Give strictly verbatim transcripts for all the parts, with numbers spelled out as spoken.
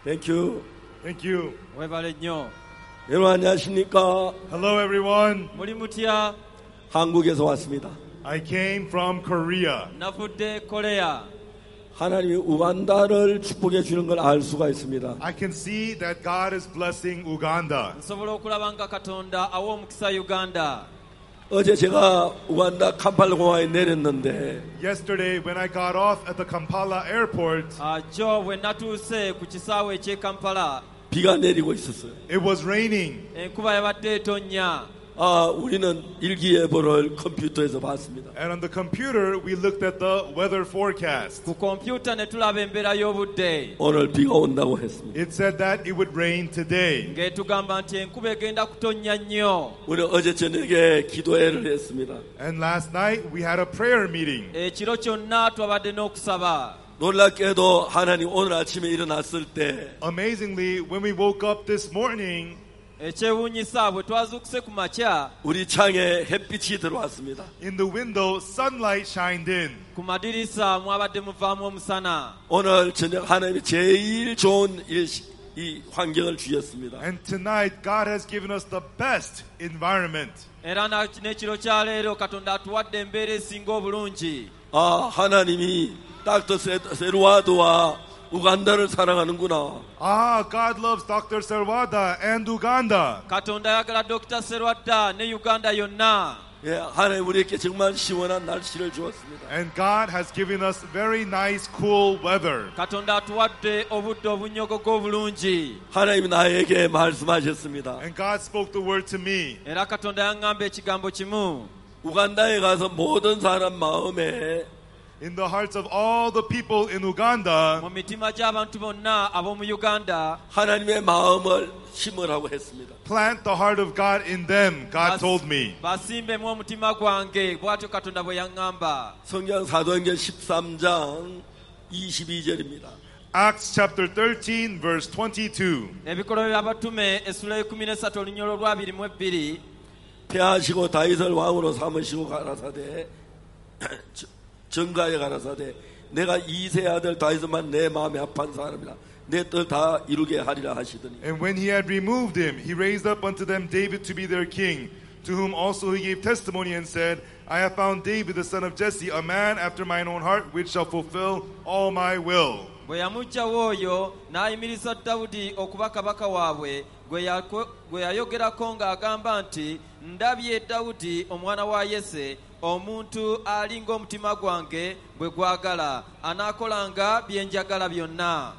Thank you. Thank you. webale nnyo. 여러분 안녕하십니까? Hello, everyone. Muli mutya? 한국에서 왔습니다. I came from Korea. Navudde Korea. 하나님이 우간다를 축복해 주는 걸 알 수가 있습니다. I can see that God is blessing Uganda. Nsobola okulaba nga Katonda awa omukisa Uganda. 어제 제가 우간다 캄팔라 공항에 내렸는데 Yesterday, when I got off at the Kampala airport, Uh, jo bwe natuuse ku kisaawe eky'e Kampala, 비가 내리고 있었어요. it was raining. enkuba yabadde etonnya. 아, 우리는 일기예보를 컴퓨터에서 봤습니다. And on the computer, we looked at the weather forecast. Ku kompyuta ne tulaba embeera y'obudde. 오늘 비가 온다고 했습니다. It said that it would rain today. Ng'etugamba nti enkuba egenda kutonnya nnyo. 우리 어제 저녁에 기도회를 했습니다. And last night, we had a prayer meeting. Ekiro kyonna twabadde n'okusaba. 놀랍게도 하나님 오늘 아침에 일어났을 때 Amazingly, when we woke up this morning, Ekyewuunyisa bwe twazuukuse ku makya, 우리 창에 햇빛이 들어왔습니다. in the window, sunlight shined in. ku madirisa mwabadde muvaamu omusana. 오늘 저녁 하나님이 제일 좋은 일, 이 환경을 주셨습니다. And tonight, God has given us the best environment. Era na- n'ekiro kya leero Katonda atuwadde embeera esinga obulungi. 아, 하나님이 닥터 세루와드와 우간다를 사랑하는구나. Ah, God loves Doctor Serwada and Uganda. Katonda ayagala Dokita Serwadda ne Uganda yonna. 예, 하나님 우리에게 정말 시원한 날씨를 주었습니다. And God has given us very nice, cool weather. Katonda atuwadde obudde obunnyogogo obulungi. 하나님이 나에게 말씀하셨습니다. And God spoke the word to me. Era Katonda yaŋŋamba ekigambo kimu. 우간다에 가서 모든 사람 마음에 In the hearts of all the people in Uganda, Mu mitima gy'abantu bonna ab'omu Uganda, 하나님의 마음을 심으라고 했습니다. plant the heart of God in them, God bas- told me. basimbemu omutima gwange, bw'atyo Katonda bwe yaŋŋamba. 성경 사도행전 십삼 장 이십이 절입니다. Acts chapter thirteen, verse twenty-two. Ebikolwa by'abatume essula ekumi n'essatu olunyolo lwabiri mu ebbiri. 폐하시고 다윗을 왕으로 삼으시고 가라사대 정가에 가라사대 내가 이세 아들 다윗만 내 마음에 합한 사람이라 내 뜻 다 이루게 하리라 하시더니 And when he had removed him, he raised up unto them David to be their king, to whom also he gave testimony and said, I have found David the son of Jesse, a man after mine own heart, which shall fulfill all my will. Bwe yamuggyawo oyo n'ayimiriza Dawudi okuba kabaka waabwe, gwe yako- gwe yayogerako ng'agamba nti, ndabye Dawudi omwana wa Yese, omuntu alinga omutima gwange bwe gwagala, anaakolanga bye njagala byonna.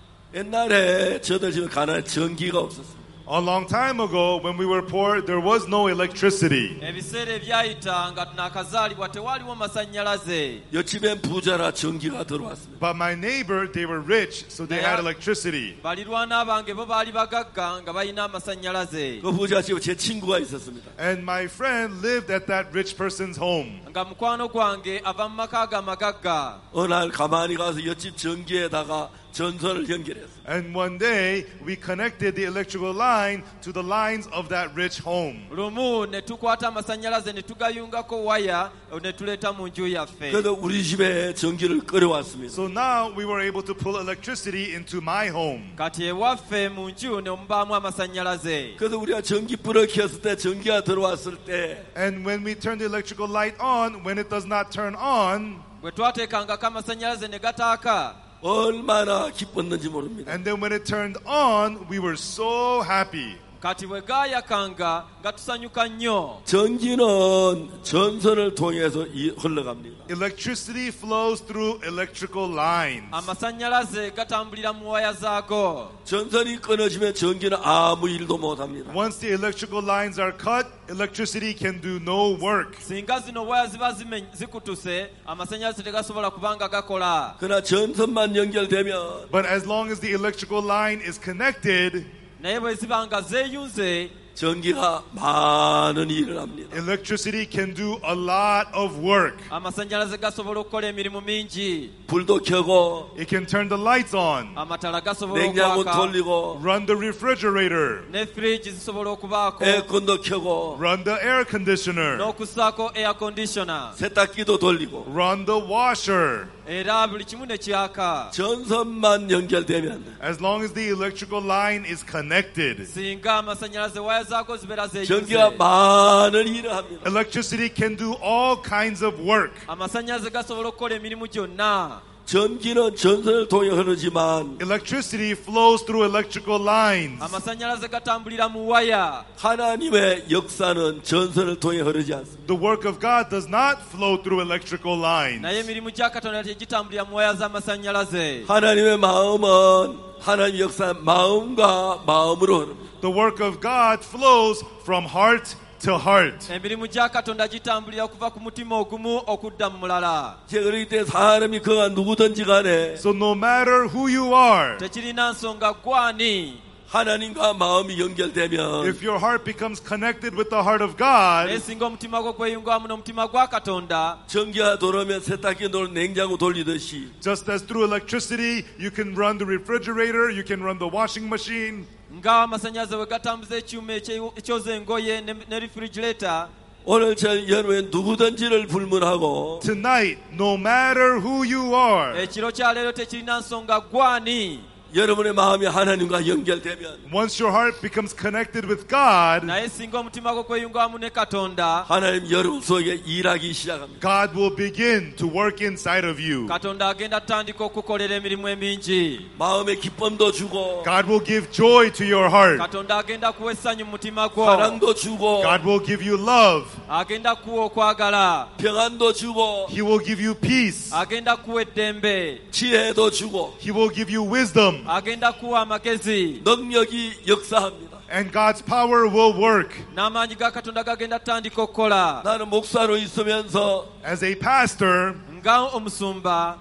옛날에 저들 집에 가난해 전기가 없었어요. A long time ago, when we were poor, there was no electricity. Ebiseera ebyayita nga tunaakazaalibwa tewaaliwo masannyalaze. 옆집엔 부자라 전기가 들어왔습니다. But my neighbor, they were rich, so they had electricity. Balirwana bange bo baali bagagga nga balina amasannyalaze. 그 부자 집에 제 친구가 있었습니다. And my friend lived at that rich person's home. Nga mukwano gwange ava mu maka ga magagga. 어느 날 가만히 가서 옆집 전기에다가 전선을 연결했어요. And one day, we connected the electrical line to the lines of that rich home. Lumu ne tukwata amasannyalaze ne tugayungako waya ne tuleeta mu nju yaffe. 그래서 우리 집에 전기를 끌어왔습니다. So now we were able to pull electricity into my home. Kati ewaffe mu nju ne mubaamu amasannyalaze. 그래서 우리가 전기불을 켰을 때 전기가 들어왔을 때 And when we turn the electrical light on, when it does not turn on, Bwe twateekangako amasannyalaze ne gataaka, 얼마나 기뻤는지 모릅니다. and then when it turned on, we were so happy. kati bwe gaayakanga nga tusanyuka nnyo. 전기는 전선을 통해서 이- 흘러갑니다. Electricity flows through electrical lines. Amasannyalaze gatambulira mu waya zaago. 전선이 끊어지면 전기는 아무 일도 못합니다. Once the electrical lines are cut, electricity can do no work. Singa zino waya ziba zime- zikutuse, amasannyalaze tegasobola kubanga gakola. 그러나 전선만 연결되면 But as long as the electrical line is connected, Naye bwe ziba nga zeeyunze, 전기가 많은 일을 합니다. electricity can do a lot of work. amasannyalaze gasobola okukola emirimu mingi. 불도 켜고 It can turn the lights on, Amatala gasobola 냉장고 okwaka. 돌리고 run the refrigerator, Ne fridge zisobola okubaako. 에어컨도 켜고 run the air conditioner, N'okussaako air conditioner. 세탁기도 돌리고 run the washer. era buli kimu ne kyaka. 전선만 연결되면 As long as the electrical line is connected, Singa amasannyalaze waya zaako zibeera 전기가 zeeyuze. 많은 일을 합니다. electricity can do all kinds of work. Amasannyalaze gasobola okukola emirimu gyonna. 전기는 전선을 통해 흐르지만 Electricity flows through electrical lines. Amasannyalaze gatambulira mu waya. 하나님의 역사는 전선을 통해 흐르지 않습니다. The work of God does not flow through electrical lines. naye emirimu gya katonda tegitambulira mu waya z'amasannyalaze. 하나님의 마음은 하나님 역사 마음과 마음으로 흐릅니다. The work of God flows from heart to heart. emirimu gya katonda gitambulira okuva ku mutima ogumu okudda mu mulala. 제가 그럴 때 사람이 그가 누구든지 간에 So no matter who you are, tekirina nsonga gwani. 하나님과 마음이 연결되면 if your heart becomes connected with the heart of God, naye singa omutima gwo gweyungamu n'omutima gwa katonda, 전기가 돌으면 세탁기 돌 냉장고 돌리듯이 just as through electricity you can run the refrigerator, you can run the washing machine, nga amasannyalaze bwe gatambuza ekyuma ekye- ekyoza engoye ne, ne refrigerator, 오늘 저 여러분 누구든지를 불문하고 tonight, no matter who you are, ekiro kya leero tekirina nsonga gwani. 여러분의 마음이 하나님과 연결되면 once your heart becomes connected with God, naye singa omutima gwo gweyungamu ne katonda, 하나님 여러분 속에 일하기 시작합니다. God will begin to work inside of you. katonda agenda atandika okukolera emirimu emingi. 마음의 기쁨도 주고 God will give joy to your heart. katonda agenda kuwa essanyu mu mutima gwo. 사랑도 주고 God will give you love. agenda kuwa okwagala. 평안도 주고 He will give you peace. agenda kuwa eddembe. 지혜도 주고 He will give you wisdom. agenda kuwa amagezi. 능력이 역사합니다. And God's power will work. n'amaanyi ga katonda gagenda atandika okukola. 나는 목사로 있으면서 As a pastor, nga omusumba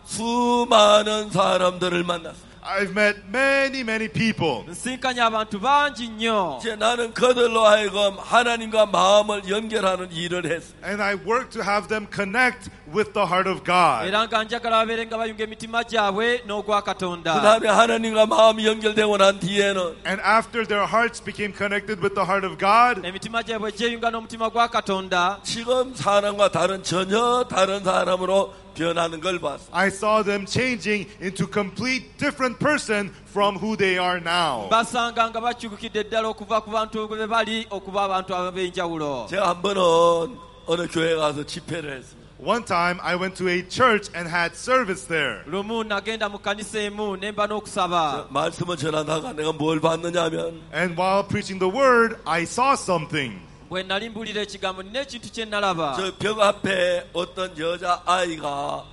수많은 사람들을 만났습니다. I've met many, many people. nsinkanya abantu bangi nnyo. 이제 나는 그들로 하여금 하나님과 마음을 연결하는 일을 했습니다. And I work to have them connect with the heart of God. era nga njagala babeere nga bayunga emitima gyabwe n'ogwa 그 katonda. 다음에 하나님과 마음이 연결되고 난 뒤에는 And after their hearts became connected with the heart of God, emitima gyabwe gyeyunga n'omutima gwa katonda, 지금 사람과 다른 전혀 다른 사람으로 변하는 걸 봤습니다. I saw them changing into complete different person from who they are now. basanga nga bakyukukidde ddala okuva ku bantu bwe bali okuba abantu ab'enjawulo. 제가 한 번은 어느 교회 가서 집회를 했습니다. One time I went to a church and had service there. lumu nagenda mu kkanisa emu ne mba n'okusaba. 말씀을 전하다가 내가 뭘 봤느냐면 And while preaching the word, I saw something. bwe nali mbuulira ekigambo nina ekintu kye nalaba. 저 벽 앞에 어떤 여자 아이가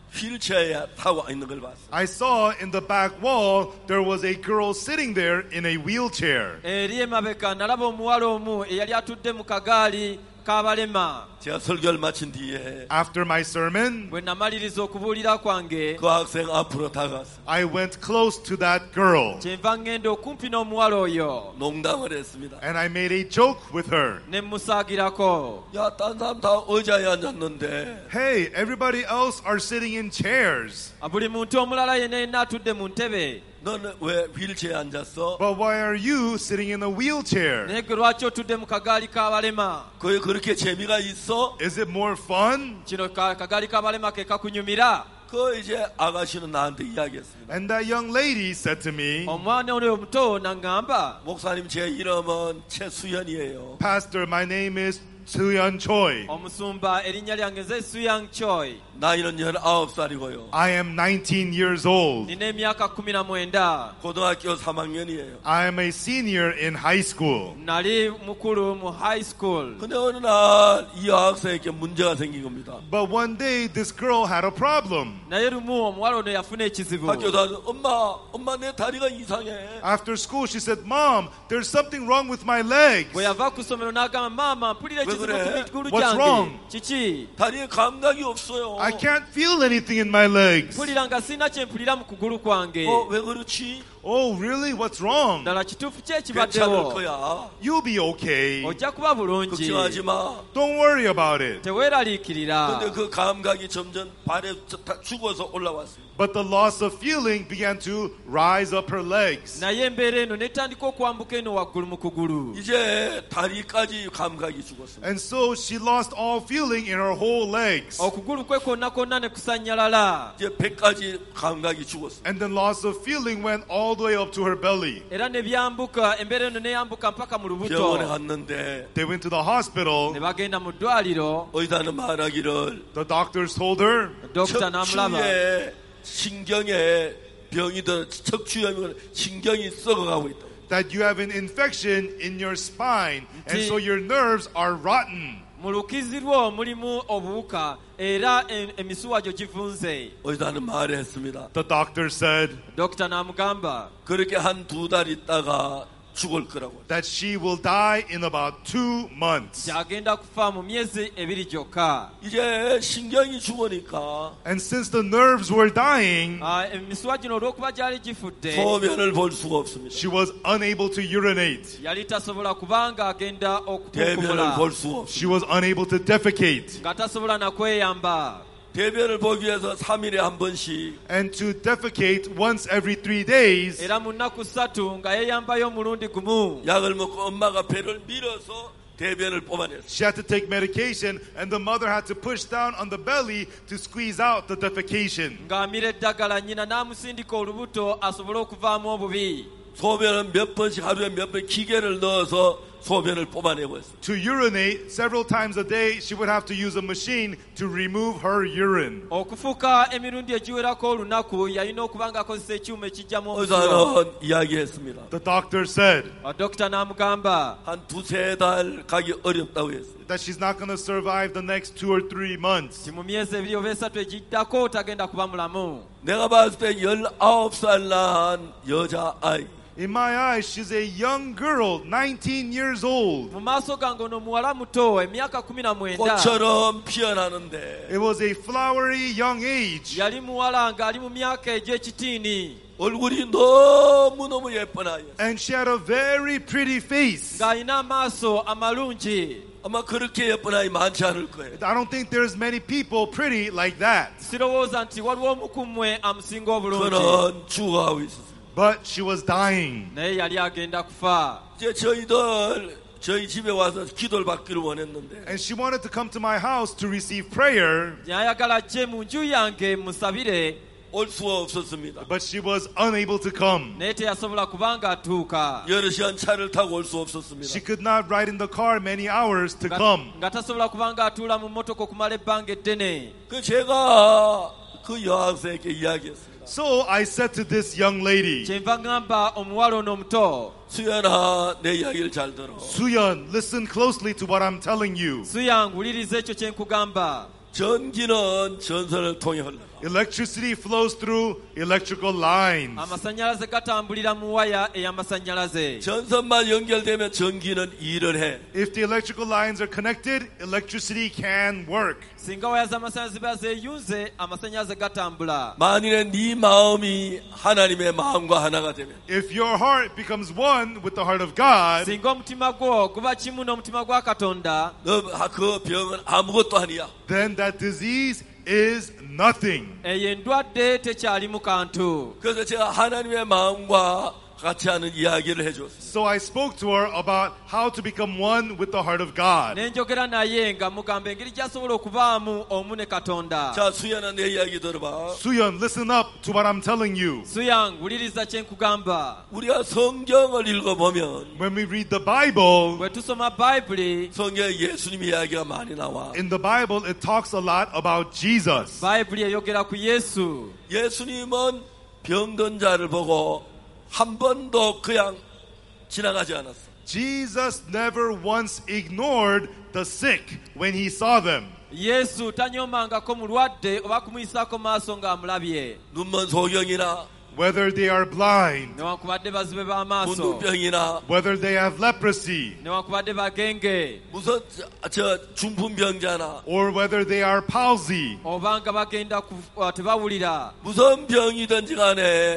휠체어에 타고 있는 걸 봤어요. I saw in the back wall there was a girl sitting there in a wheelchair. eri emabeka nalaba omuwala omu eyali atudde mu kagaali k'abalema. 제가 설교를 마친 뒤에 After my sermon, bwe namaliriza okubuulira kwange, 그 학생 앞으로 다가갔어요. I went close to that girl kyenva ngenda okumpi n'omuwala oyo 농담을 했습니다. and I made a joke with her. ne musaagirako. 야, 딴 사람 다 의자에 앉았는데 Hey, everybody else are sitting in chairs. buli muntu omulala yenna yenna atudde mu ntebe, 너는 왜 휠체어에 앉았어? But why are you sitting in a wheelchair? naye gwe lwaki otudde mu kagaali k'abalema? 그게 그렇게 재미가 있어? Is it more fun? kino ka- kagaali k'abalema ke kakunyumira? 그 이제 아가씨는 나한테 이야기했습니다. And that young lady said to me, omwana oli omuto n'aŋŋamba, 목사님 제 이름은 최수현이에요. Pastor, my name is Suyeon Choi. omusumba erinnya lyange nze Suyang Choi, 나이는 열아홉 살이고요. I am nineteen years old. nina emyaka kumi na mwenda. 고등학교 삼 학년이에요. I am a senior in high school. nali mukulu mu high school. 근데 어느 날 이 여학생에게 문제가 생긴 겁니다. But one day this girl had a problem. naye lumu omuwala ono yafuna ekizibu. 학교 다녀 엄마, 엄마 내 다리가 이상해. After school, she said, Mom, there's something wrong with my legs. bwe yava ku ssomero n'agamba, maama mpulira ekizibu 그래? ku migulu What's wrong? gyange. kiki? 다리에 감각이 없어요. I can't feel anything in my legs. mpulira nga sirina kye mpulira mu kugulu kwange. 어, 왜 그렇지? Oh, really? What's wrong? ddala kituufu ki 괜찮을 ekibaddewo? 거야. You'll be okay. ojja kuba bulungi. 걱정하지 마. Don't worry about it. teweeraliikirira. 근데 그 감각이 점점 발에 다 죽어서 올라왔어요. But the loss of feeling began to rise up her legs. naye embeera eno netandika okwambuka eno waggulu mu kugulu. 이제 다리까지 감각이 죽었습니다. And so she lost all feeling in her whole legs. okugulu kwe kwonna kwonna ne kusannyalala. 이제 배까지 감각이 죽었습니다. And the loss of feeling went all the way up to her belly. era ne byambuka embeera eno neyambuka mpaka mu 병원에 lubuto. 갔는데 They went to the hospital. ne bagenda mu ddwaliro. 의사는 말하기를 The doctors told her dokita n'amulaba. 척추에 신경에 병이 더 척추염이 신경이 썩어가고 있다. that you have an infection in your spine, and Nti- so your nerves are rotten. mu lukizi lwo mulimu obuwuka era em- emisuwa gyo givunze. 의사는 말했습니다. The doctor said dokita n'amugamba 그렇게 한 두 달 있다가 죽을 거라고. that she will die in about two months. gyagenda kufa mu myezi ebiri gyokka. 이제 신경이 죽으니까 And since the nerves were dying, Ah, emisuwa gino olw'okuba gyali gifudde 소변을 볼 수가 없습니다. she was unable to urinate. yali tasobola kubanga agenda 대변을 볼 okutukumula 수가 없습니다. She was unable to defecate. nga tasobola nakweyamba. 대변을 보기 위해서 삼 일에 한 번씩 And to defecate once every three days, era mu nnaku ssatu nga yeeyambayo omulundi gumu. 약을 먹고 엄마가 배를 밀어서 대변을 뽑아냈어요. she had to take medication, and the mother had to push down on the belly to squeeze out the defecation. ng'amira eddagala nnyina n'amusindika olubuto asobole okuvaamu obubi. 소변은 몇 번씩 하루에 몇 번 기계를 넣어서 소변을 뽑아내고 했어요. To urinate several times a day, she would have to use a machine to remove her urine. okufuka emirundi egiwerako olunaku yalina okuba ng'akozesa ekyuma ekijjamu omusulo. 의사는 이야기했습니다. The doctor said dokita n'amugamba 한 두세 달 가기 어렵다고 했어요. that she's not going to survive the next two or three months. ti mu myezi ebiri oba esatu egiddako tagenda kuba mulamu. 내가 봤을 때 열아홉 살 난 여자아이. In my eyes, she's a young girl, nineteen years old. mu maaso gange ono muwala muto emyaka kumi na mwenda. 꽃처럼 피어나는데 It was a flowery young age. yali muwala ng'ali mu myaka egy'ekitiini 얼굴이 너무너무 예쁜 아이였어요. And she had a very pretty face. ng'alina amaaso amalungi. 아마 그렇게 예쁜 아이 많지 않을 거예요. I don't think there's many people pretty like that. sirowooza nti waliwo omu ku mmwe amusinga obulungi. 그는 죽어가고 있었어요. But she was dying. naye yali agenda kufa. 이제 저희들 저희 집에 와서 기도를 받기를 원했는데 And she wanted to come to my house to receive prayer, ayagala ajje mu nju yange musabire 올 수가 없었습니다. but she was unable to come. naye teyasobola kubanga atuuka. 여러 시간 차를 타고 올 수 없었습니다. She could not ride in the car many hours to Nga- come. nga tasobola kubanga atuula mu mmotoka okumala ebbanga eddene. 그 제가 그 여학생에게 이야기했습니다. So I said to this young lady, kyenva ngamba omuwala ono omuto, 수연아 내 이야기를 잘 들어. Suyan, listen closely to what I'm telling you. suyange wuliriza ekyo kye nkugamba. 전기는 전선을 통해 흘러가. Electricity flows through electrical lines. amasannyalaze gatambulira mu waya ey'amasannyalaze. 전선만 연결되면 전기는 일을 해. If the electrical lines are connected, electricity can work. singa waya z'amasannyalaze ziba zeeyunze amasannyalaze gatambula. 만일에 네 마음이 하나님의 마음과 하나가 되면 If your heart becomes one with the heart of God, singa omutima gwo guba kimu n'omutima gwa katonda, 너 그 병은 아무것도 아니야. then that disease is nothing. eyo endwadde tekyalimu kantu. 그래서 제가 하나님의 마음과 같이 하는 이야기를 해줬어요. So I spoke to her about how to become one with the heart of God. ne njogera naye nga mugamba engeri gy'asobola okubaamu omu ne katonda. 자, 수연아 내 이야기 들어봐. Suyan, listen up to what I'm telling you. suyange wuliriza kye nkugamba. 우리가 성경을 읽어보면 When we read the Bible, bwe tusoma bayibuli, 성경에 예수님 이야기가 많이 나와. in the Bible, it talks a lot about Jesus. bayibuli eyogera ku yesu. 예수님은 병든 자를 보고 한 번도 그냥 지나가지 않았어. Jesus never once ignored the sick when he saw them. yesu tanyomangako mulwadde oba kumuyisaako maaso ng'amulabye. 눈먼 소경이나 Whether they are blind, newankubadde bazibe b'amaaso, 문둥병이나 whether they have leprosy, newankubadde bagenge, 무슨 저, 저 중풍병자나 or whether they are palsy, oba nga bagenda ku- uh, tebawulira. 무슨 병이든지 간에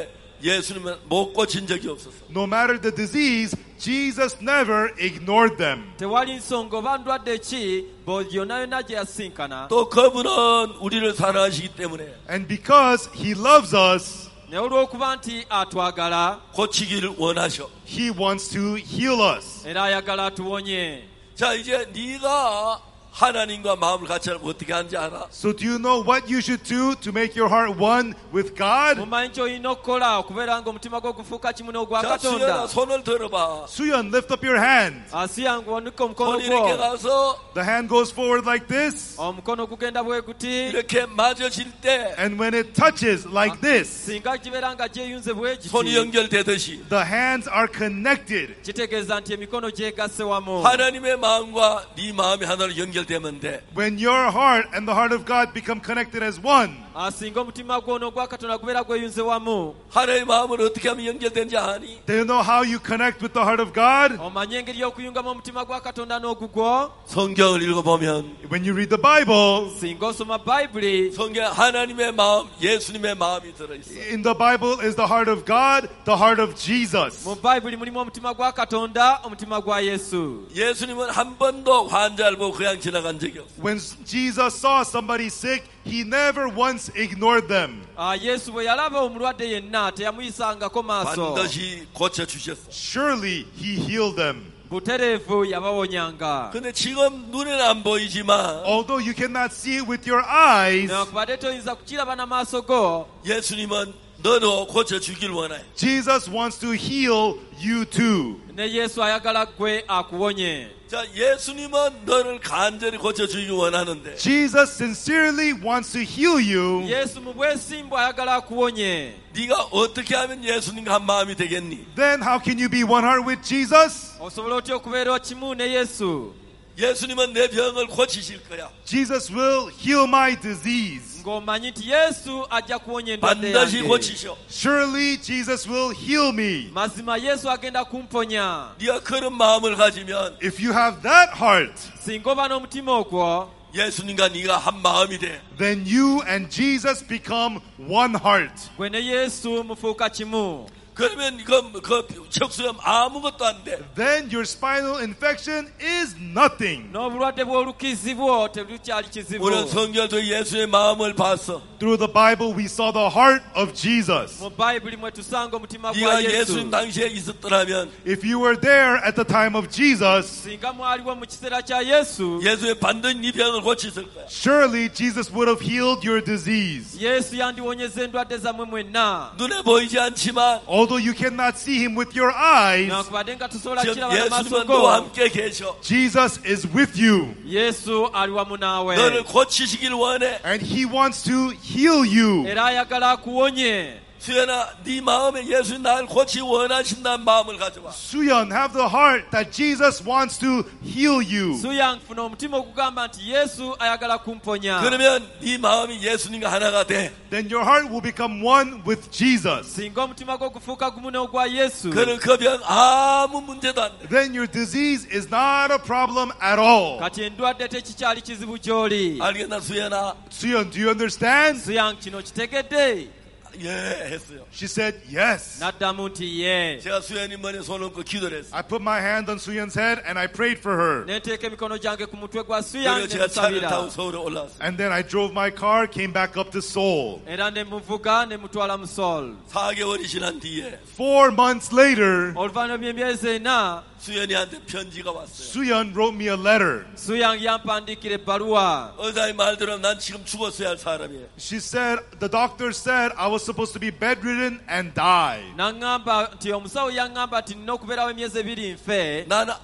예수님은 못 고친 적이 없었어. No matter the disease, Jesus never ignored them. tewali nsonga oba ndwadde ki buli yonna yonna gye yasinkana. 또 그분은 우리를 사랑하시기 때문에 And because he loves us, naye olw'okuba nti atwagala 고치기를 원하셔. he wants to heal us. era ayagala atuwonye. 자, 이제 네가 하나님과 마음을 같이 하면 어떻게 하는지 알아? So do you know what you should do to make your heart one with God? mumanyi ky'olina okukola okubeera nga omutima gwo gufuuka kimu n'ogwa 자, 수연아 katonda. 손을 들어봐. Suyan, lift up your hand. asiyanga onika omukono 손이 이렇게 gwo. 가서 The hand goes forward like this. omukono gugenda bwe guti. 이렇게 맞아질 때 And when it touches like this, singa gibeera nga gyeyunze bwe 손이 giti 연결되듯이 the hands are connected. kitegeeza nti emikono gyegasse wamu. 하나님의 마음과 네 마음이 하나로 연결되면 돼. When your heart and the heart of God become connected as one, asinga omutima gwo n'ogwa katonda gubeera gweyunze wamu. 하나님의 마음을 어떻게 하면 연결되는지 아니? do you know how you connect with the heart of God? omanye engeri y'okuyungamu omutima gwa katonda n'ogugwo. 성경을 읽어보면 When you read the Bible, singa osoma bayibuli 성경 하나님의 마음, 예수님의 마음이 들어있어. in the Bible is the heart of God, the heart of Jesus. mu bayibuli mulimu omutima gwa katonda omutima gwa yesu. 예수님은 한 번도 환자를 보고 그냥 지나간 적이 없어. When Jesus saw somebody sick, he never once ignored them. Ah, yesu bwe yalaba omulwadde yenna teyamuyisangako maaso. 반드시 고쳐주셨어. Surely he healed them. butereevu yabawonyanga. 근데 지금 눈에는 안 보이지만 Although you cannot see it with your eyes, newankubadde toyinza kukiraba n'amaaso go, 예수님은 너도 고쳐주길 원해. Jesus wants to heal you too. ne yesu ayagala gwe akuwonye. 자, 예수님은 너를 간절히 고쳐주기 원하는데 Jesus sincerely wants to heal you. yesu mu bwesimbu ayagala akuwonye. 네가 어떻게 하면 예수님과 한 마음이 되겠니? Then how can you be one heart with Jesus? osobola otya okubeera kimu ne yesu? 예수님은 내 병을 고치실 거야. Jesus will heal my disease. ng'omanyi nti yesu ajja kuwonya endwadde 반드시 yange. 고치셔. Surely Jesus will heal me. mazima yesu agenda kumponya. 네가 그런 마음을 가지면 If you have that heart, singa oba n'omutima ogwo, 예수님과 네가 한 마음이 돼. then you and Jesus become one heart. gwe ne yesu mufuuka kimu. 그러면 그, 그 척수염 아무것도 안 돼. Then your spinal infection is nothing. n'obulwadde bw'olukizi bwo tebukyali kizibu. 우리는 성경에서 예수의 마음을 봤어. Through the Bible, we saw the heart of Jesus. mu bayibuli mwe tusanga omutima gwa 네가 예수님 yesu. 당시에 있었더라면 If you were there at the time of Jesus, singa mwaliwo mu kiseera kya yesu, 예수의 반드시 네 병을 고치실 거야. surely Jesus would have healed your disease. yesu yandiwonyeza endwadde zammwe mwenna. 눈에 보이지 않지만 Although you cannot see him with your eyes, newankubadde nga tosobola 지금 kiraba n'amaaso 예수님은 go, 너와 함께 계셔. Jesus is with you. yesu ali wamu naawe. 너를 고치시길 원해. And he wants to heal you. era ayagala akuwonye. 수연아, 네 마음에 예수님 나를 고치기 원하신다는 마음을 가져와. Suyan, have the heart that Jesus wants to heal you. suyange funa omutima ogugamba nti yesu ayagala kumponya. 그러면 네 마음이 예수님과 하나가 돼. Then your heart will become one with Jesus. singa omutima gwo gufuuka gumu n'ogwa yesu, 그는 그 병 아무 문제도 안 돼. Then your disease is not a problem at all. kati endwadde tekikyali kizibu gy'oli. 알겠나 수연아? Suyan, do you understand? suyange kino kitegedde? 예 했어요. She said, yes. n'addamu nti ye. 제가 수연이 머리에 손 얹고 기도를 했어요. I put my hand on Suyan's head and I prayed for her. ne nteeka emikono gyange ku mutwe gwa 그리고 suyange ne 제가 차를 타고 musabira. 서울에 올라왔어요. And then I drove my car, came back up to Seoul. era ne muvuga ne mutwala mu Seoul. 사 개월이 지난 뒤에 Four months later, oluvannyuma by'emyezi ena, 수연이한테 편지가 왔어요. Suyan wrote me a letter. suyange yampandiikira ebbaluwa. 의사의 말 들으면 난 지금 죽었어야 할 사람이에요. She said, the doctor said I was supposed to be bedridden and die. n'aŋŋamba nti omusawo yaŋŋamba nti nina okubeerawo emyezi ebiri nfe. 나는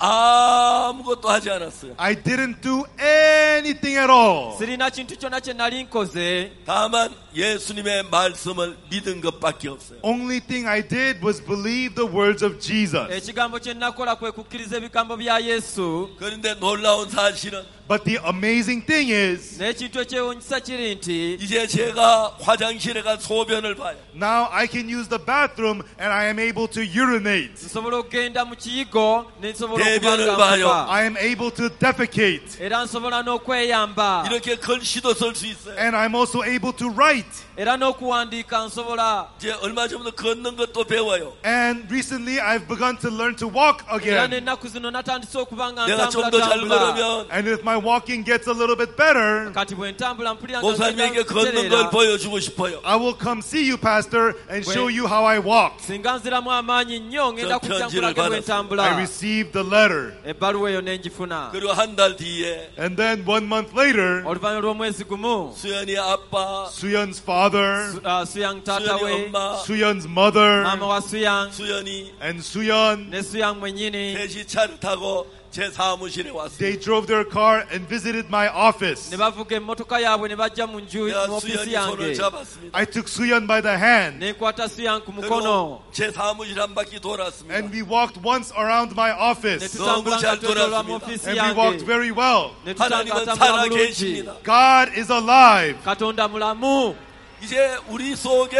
아무것도 하지 않았어요. I didn't do anything at all. sirina kintu kyonna kye nali nkoze. 다만 예수님의 말씀을 믿은 것밖에 없어요. Only thing I did was believe the words of Jesus. ekigambo kye nakola kwe kukkiriza ebigambo bya yesu. 그런데 놀라운 사실은 But the amazing thing is, n'ekintu ekyewuunyisa kiri nti 이제 제가 화장실에 가 소변을 봐요. now I can use the bathroom and I am able to urinate. nsobola okugenda mu kiyigo ne nsobola 대변을 okubanga 봐요. nkuba. I am able to defecate. era nsobola n'okweyamba 이렇게 글씨도 쓸 수 있어요. And I'm also able to write. era n'okuwandiika nsobola. 이제 얼마 전부터 걷는 것도 배워요. And recently I've begun to learn to walk era again. n'ennaku zino natandise okuba nga 내가 좀 더 잘 ntambula 걸으면 And if my walking gets a little bit better, kati bwe ntambula mpulira nga 목사님에게 걷는 걸 보여주고 싶어요. I will come see you, Pastor, and show you how I walk. singa nziramu amaanyi nnyo ngenda 저 kujja 편지를 nkulage bwe 받았습니다. ntambula. I received the letter. ebbaluwa eyo ne ngifuna. 그리고 한 달 뒤에 And then one month later, oluvannyuma lw'omwezi gumu 수연이 아빠, Suyan's father, Su- uh, suyang taata 수연이 we 엄마, Suyan's mother, maama wa suyang 수연이 and Suyan, ne suyang mwennyini 셋이 차를 타고 제 사무실에 왔어요. they drove their car and visited my office. ne bavuga emmotoka yaabwe ne bajja mu nju 내가 mu ofiisi 수연이 손을 yange. 잡았습니다. I took Suyan by the hand, ne nkwata suyang ku 그리고 mukono. 제 사무실 한 바퀴 돌았습니다. and we walked once around my ne office. tutambula 너무 잘 nga twetolwa mu 돌았습니다. ofiisi And we walked yange. very well. ne tutanga 하나님은 atambula bulungi. 살아계십니다. God is alive. katonda mulamu. 이제 우리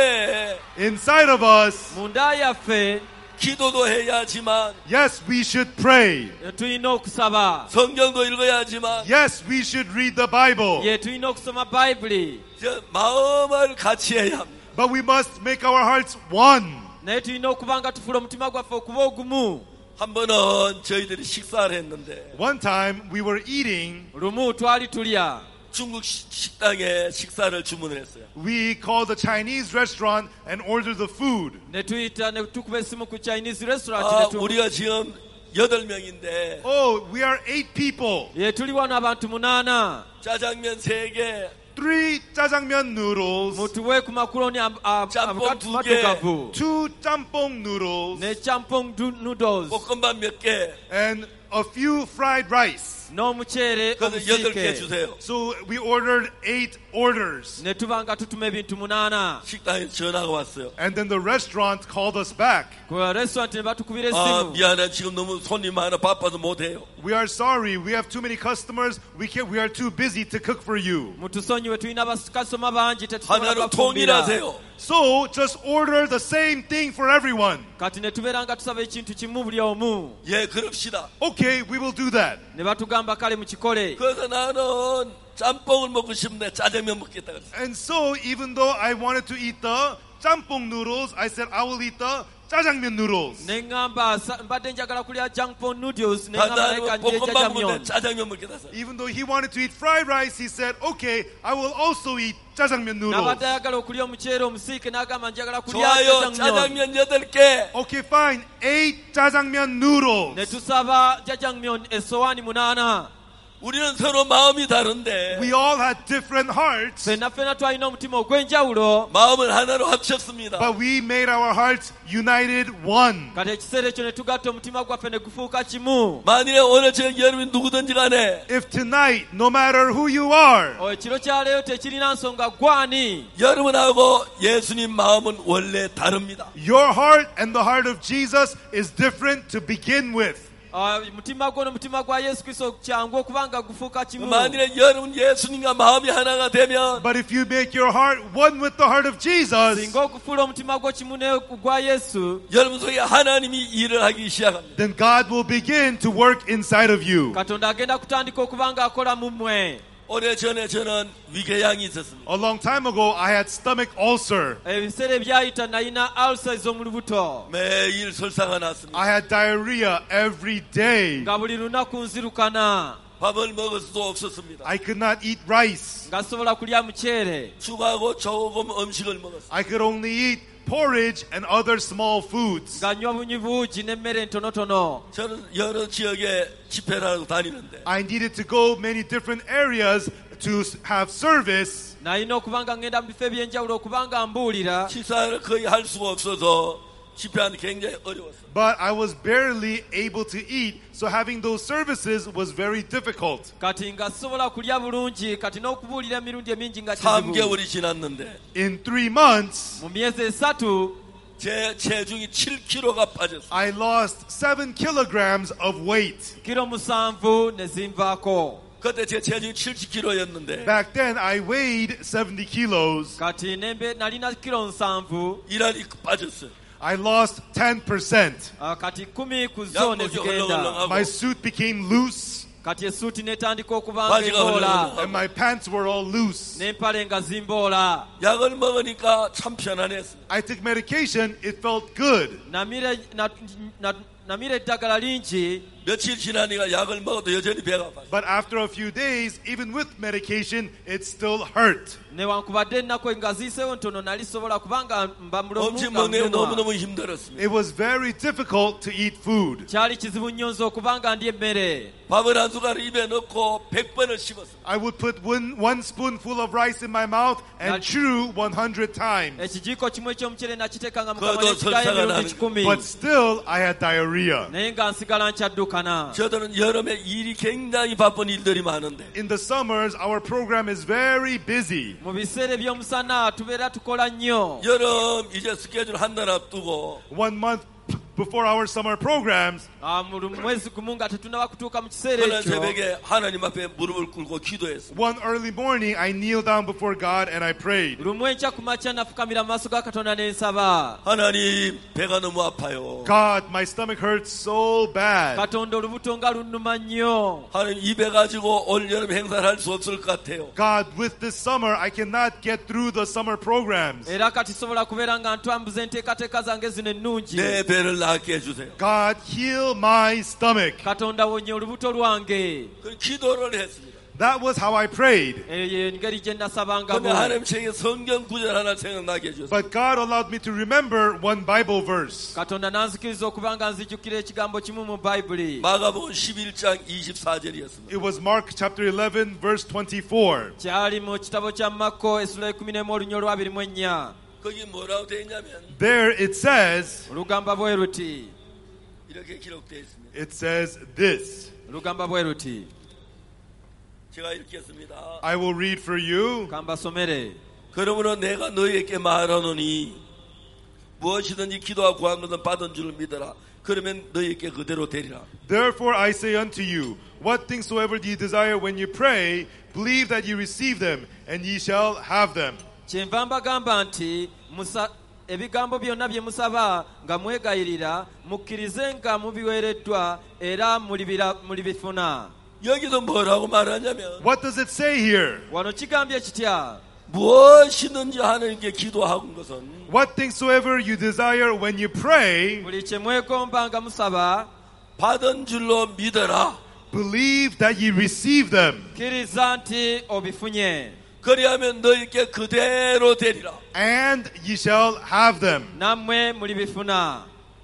속에 Inside of us, munda yaffe 기도도 해야지만 yes, we should pray. tulina okusaba. 성경도 읽어야지만 Yes, we should read the Bible. ye tulina okusoma bayibuli. 저 마음을 같이 해야 합니다. But we must make our hearts one. naye tulina okuba nga tufuula omutima gwaffe okuba ogumu. 한 번은 저희들이 식사를 했는데 One time we were eating, lumu twali tulya. 중국 시- 식당에 식사를 주문을 했어요. we called a Chinese restaurant and ordered the food. ne tuyita ne tukuba essimu ku Chinese restaurant 아, ne tu- 우리가 지금 여덟 명인데 Oh, we are eight people. ye tuli wano abantu munaana. 짜장면 세 개, Three jjajangmyeon noodles, mutuwe ku makuloni am- am- 짬뽕 amaka- 두 개. matukavu two jampong noodles, ne champong du- noodles 볶음밥 몇 개, and a few fried rice. n'omuceere 그래서 여덟 개 omusiike. 주세요. So we ordered eight orders. ne tuba nga tutuma ebintu munaana. 식당에 전화가 왔어요. And then the restaurant called us back. ku restaurant ne batukubira 아, essimu. 미안해. 지금 너무 손님 많아 바빠서 못해요. We are sorry, we have too many customers. We can't, we are too busy to cook for you. mutusonyiwe tulina bakasoma bangi tetusobola 하나로 kubafumbira. 통일하세요. So just order the same thing for everyone. kati ne tubeera nga tusaba ekintu kimu buli omu. 예, 그럽시다. Okay, we will do that. ne batugamba kale mukikole. 그래서 나는 짬뽕을 먹고 싶은데 짜장면 먹겠다 그랬어요. And so even though I wanted to eat the jampong noodles, I said I will eat the jjajangmyeon noodles. ne ngamba sa- mbadde njagala kulya jangpon noodles ne 나- ngamba 나는 naye kanjye 볶음밥 먹는데 jajamyon. 짜장면 먹겠다 했어요. Even though he wanted to eat fried rice, he said, okay, I will also eat jjajangmyeon noodles. n'abadde ayagala okulya omuceere omusiike n'agamba njagala kulya 좋아요. jajamyon. 짜장면 여덟 개. Okay, fine. Eight jjajangmyeon ne noodles. tusaba jajamyon essowaani munaana. 우리는 서로 마음이 다른데 We all had different hearts, ffenna ffenna twalina omutima ogw'enjawulo. 마음을 하나로 합쳤습니다. but we made our hearts united one. kati ekiseera ekyo ne tugatta omutima gwaffe ne gufuuka kimu. 만일에 오늘 저녁 여러분이 누구든지 간에 If tonight, no matter who you are, O, ekiro kyaleero tekirina nsonga gwani. 여러분하고 예수님 마음은 원래 다릅니다. your heart and the heart of Jesus is different to begin with. Ah, mutima gwo n'omutima gwa yesu kristo kyangu okuba nga gufuuka kimu. 만일에 여러분 예수님과 마음이 하나가 되면 But if you make your heart one with the heart of Jesus, singa okufuula omutima gwo kimu ne gwa yesu, 여러분 속에 하나님이 일을 하기 시작합니다. then God will begin to work inside of you. katonda agenda kutandika okuba nga akola mu mmwe. 오래전에 저는 위궤양이 있었습니다. A long time ago, I had stomach ulcer. ebiseera ebyayita nalina ulcer ez'omu lubuto 매일 설사가 났습니다. I had diarrhea every day. nga buli lunaku nzirukana, 밥을 먹을 수도 없었습니다. I could not eat rice. nga sobola kulya muceere, 죽하고 조금 음식을 먹었어요. I could only eat porridge and other small foods. nga nywa bunywi buugi n'emmere ntonotono. 저는 여러 지역에 집회를 하고 다니는데 I needed to go many different areas to s- have service. nalina okuba nga ngenda mu bifo eby'enjawulo okuba nga mbuulira, 식사를 거의 할 수가 없어서 집회하는 게 굉장히 어려웠어요. But I was barely able to eat, so having those services was very difficult. kati nga sobola kulya bulungi, kati n'okubuulira emirundi emingi nga 삼 kizibu. 개월이 지났는데 In three months, mu myezi esatu 제 체중이 칠 킬로그램가 빠졌어요. I lost seven kilograms of weight. kiro musanvu ne zinvaako. 그때 제 체중이 칠십 킬로그램였는데 Back then, I weighed seventy kilos. kati nembe nalina kilo nsanvu 이란이 빠졌어요. I lost ten percent. ah, kati kumi ku zo ne 양복이 zigenda 헐렁헐렁하고 My suit became loose, kati esuuti netandika okuba 바지가 ng'emboola 헐렁헐렁하고 and my pants were all loose. n'empale nga zimboola. 약을 먹으니까 참 편안했어요. I took medication, it felt good. namira na- na- namira eddagala lingi 며칠 지나니까 약을 먹어도 여전히 배가 아팠어요. But after a few days, even with medication, it still hurt. newankubadde ennaku nga ziiseewo ntono nali sobola kubanga mba mulomu 음식 nga 먹는 게 ndumwa. 너무너무 힘들었습니다. It was very difficult to eat food. kyali kizibu nnyo nze okubanga ndi emmere. 밥을 한 숟가락 입에 넣고 백 번을 씹었어요. I would put one, one spoonful of rice in my mouth and That- chew one hundred times. ekijiiko kimu eky'omukyere nakiteekanga mu 그것도 kamwa nekikayo 설사가 emirundi 나는- kikumi. But still, I had diarrhea. naye nga nsigala nkyaddukana. 저들은 여름에 일이 굉장히 바쁜 일들이 많은데 In the summers, our program is very busy. mu biseera eby'omusana tubeera tukola nnyo. 여름 이제 스케줄 한 달 앞두고 One month before our summer programs, Ah, mu mwezi gumu nga tetunaba kutuuka mu kiseera 그날 ekyo. 새벽에 하나님 앞에 무릎을 꿇고 기도했어요. one early morning, I kneeled down before God and I prayed. lumu enkya ku makya nafukamira mu maaso ga katonda ne nsaba. 하나님 배가 너무 아파요. God, my stomach hurts so bad. katonda olubuto nga lunnuma nnyo. 하나님 이 배 가지고 올 여름 행사를 할 수 없을 것 같아요. God, with this summer, I cannot get through the summer programs. era kati sobola kubeera nga ntwambuza enteekateeka zange zino ennungi. 내 배를 낫게 해주세요. God, heal my stomach. katonda wonye olubuto lwange. 그 기도를 했습니다. That was how I prayed. eyo engeri gye 근데 nasabangamu. 하나님 책에 성경 구절 하나 생각나게 해주셨어요. But God allowed me to remember one Bible verse. katonda nanzikiriza okuba nga nzijukira ekigambo kimu mu bayibuli. 마가복음 십일 장 이십사 절이었습니다. It was Mark chapter eleven, verse twenty-four. kyali mu kitabo kya makko essula ekumi n'emu olunya olwabiri mu ennya. 거기 뭐라고 되어 있냐면 There it says, olugamba bwe luti. 이렇게 기록되어 있습니다. it says this. olugamba bwe luti. 제가 읽겠습니다. I will read for you. kambasomere. 그러므로 내가 너희에게 말하노니 무엇이든지 기도하고 구한 것은 받은 줄을 믿어라. 그러면 너희에게 그대로 되리라. Therefore I say unto you, what things soever ye desire when you pray, believe that ye receive them, and ye shall have them. kyenva mbagamba nti musa ebigambo byonna bye musaba nga mwegayirira mukkirize nga mubiweereddwa era mulibira- mulibifuna. 여기서 뭐라고 말하냐면 What does it say here? wano kigambye kitya. 무엇이든지 하나님께 기도하고 것은 What things soever you desire when you pray, buli kye mwegomba nga musaba 받은 줄로 믿어라. believe that ye receive them, kkiriza nti obifunye 그리하면 너희께 그대로 되리라. and ye shall have them. nammwe mulibifuna.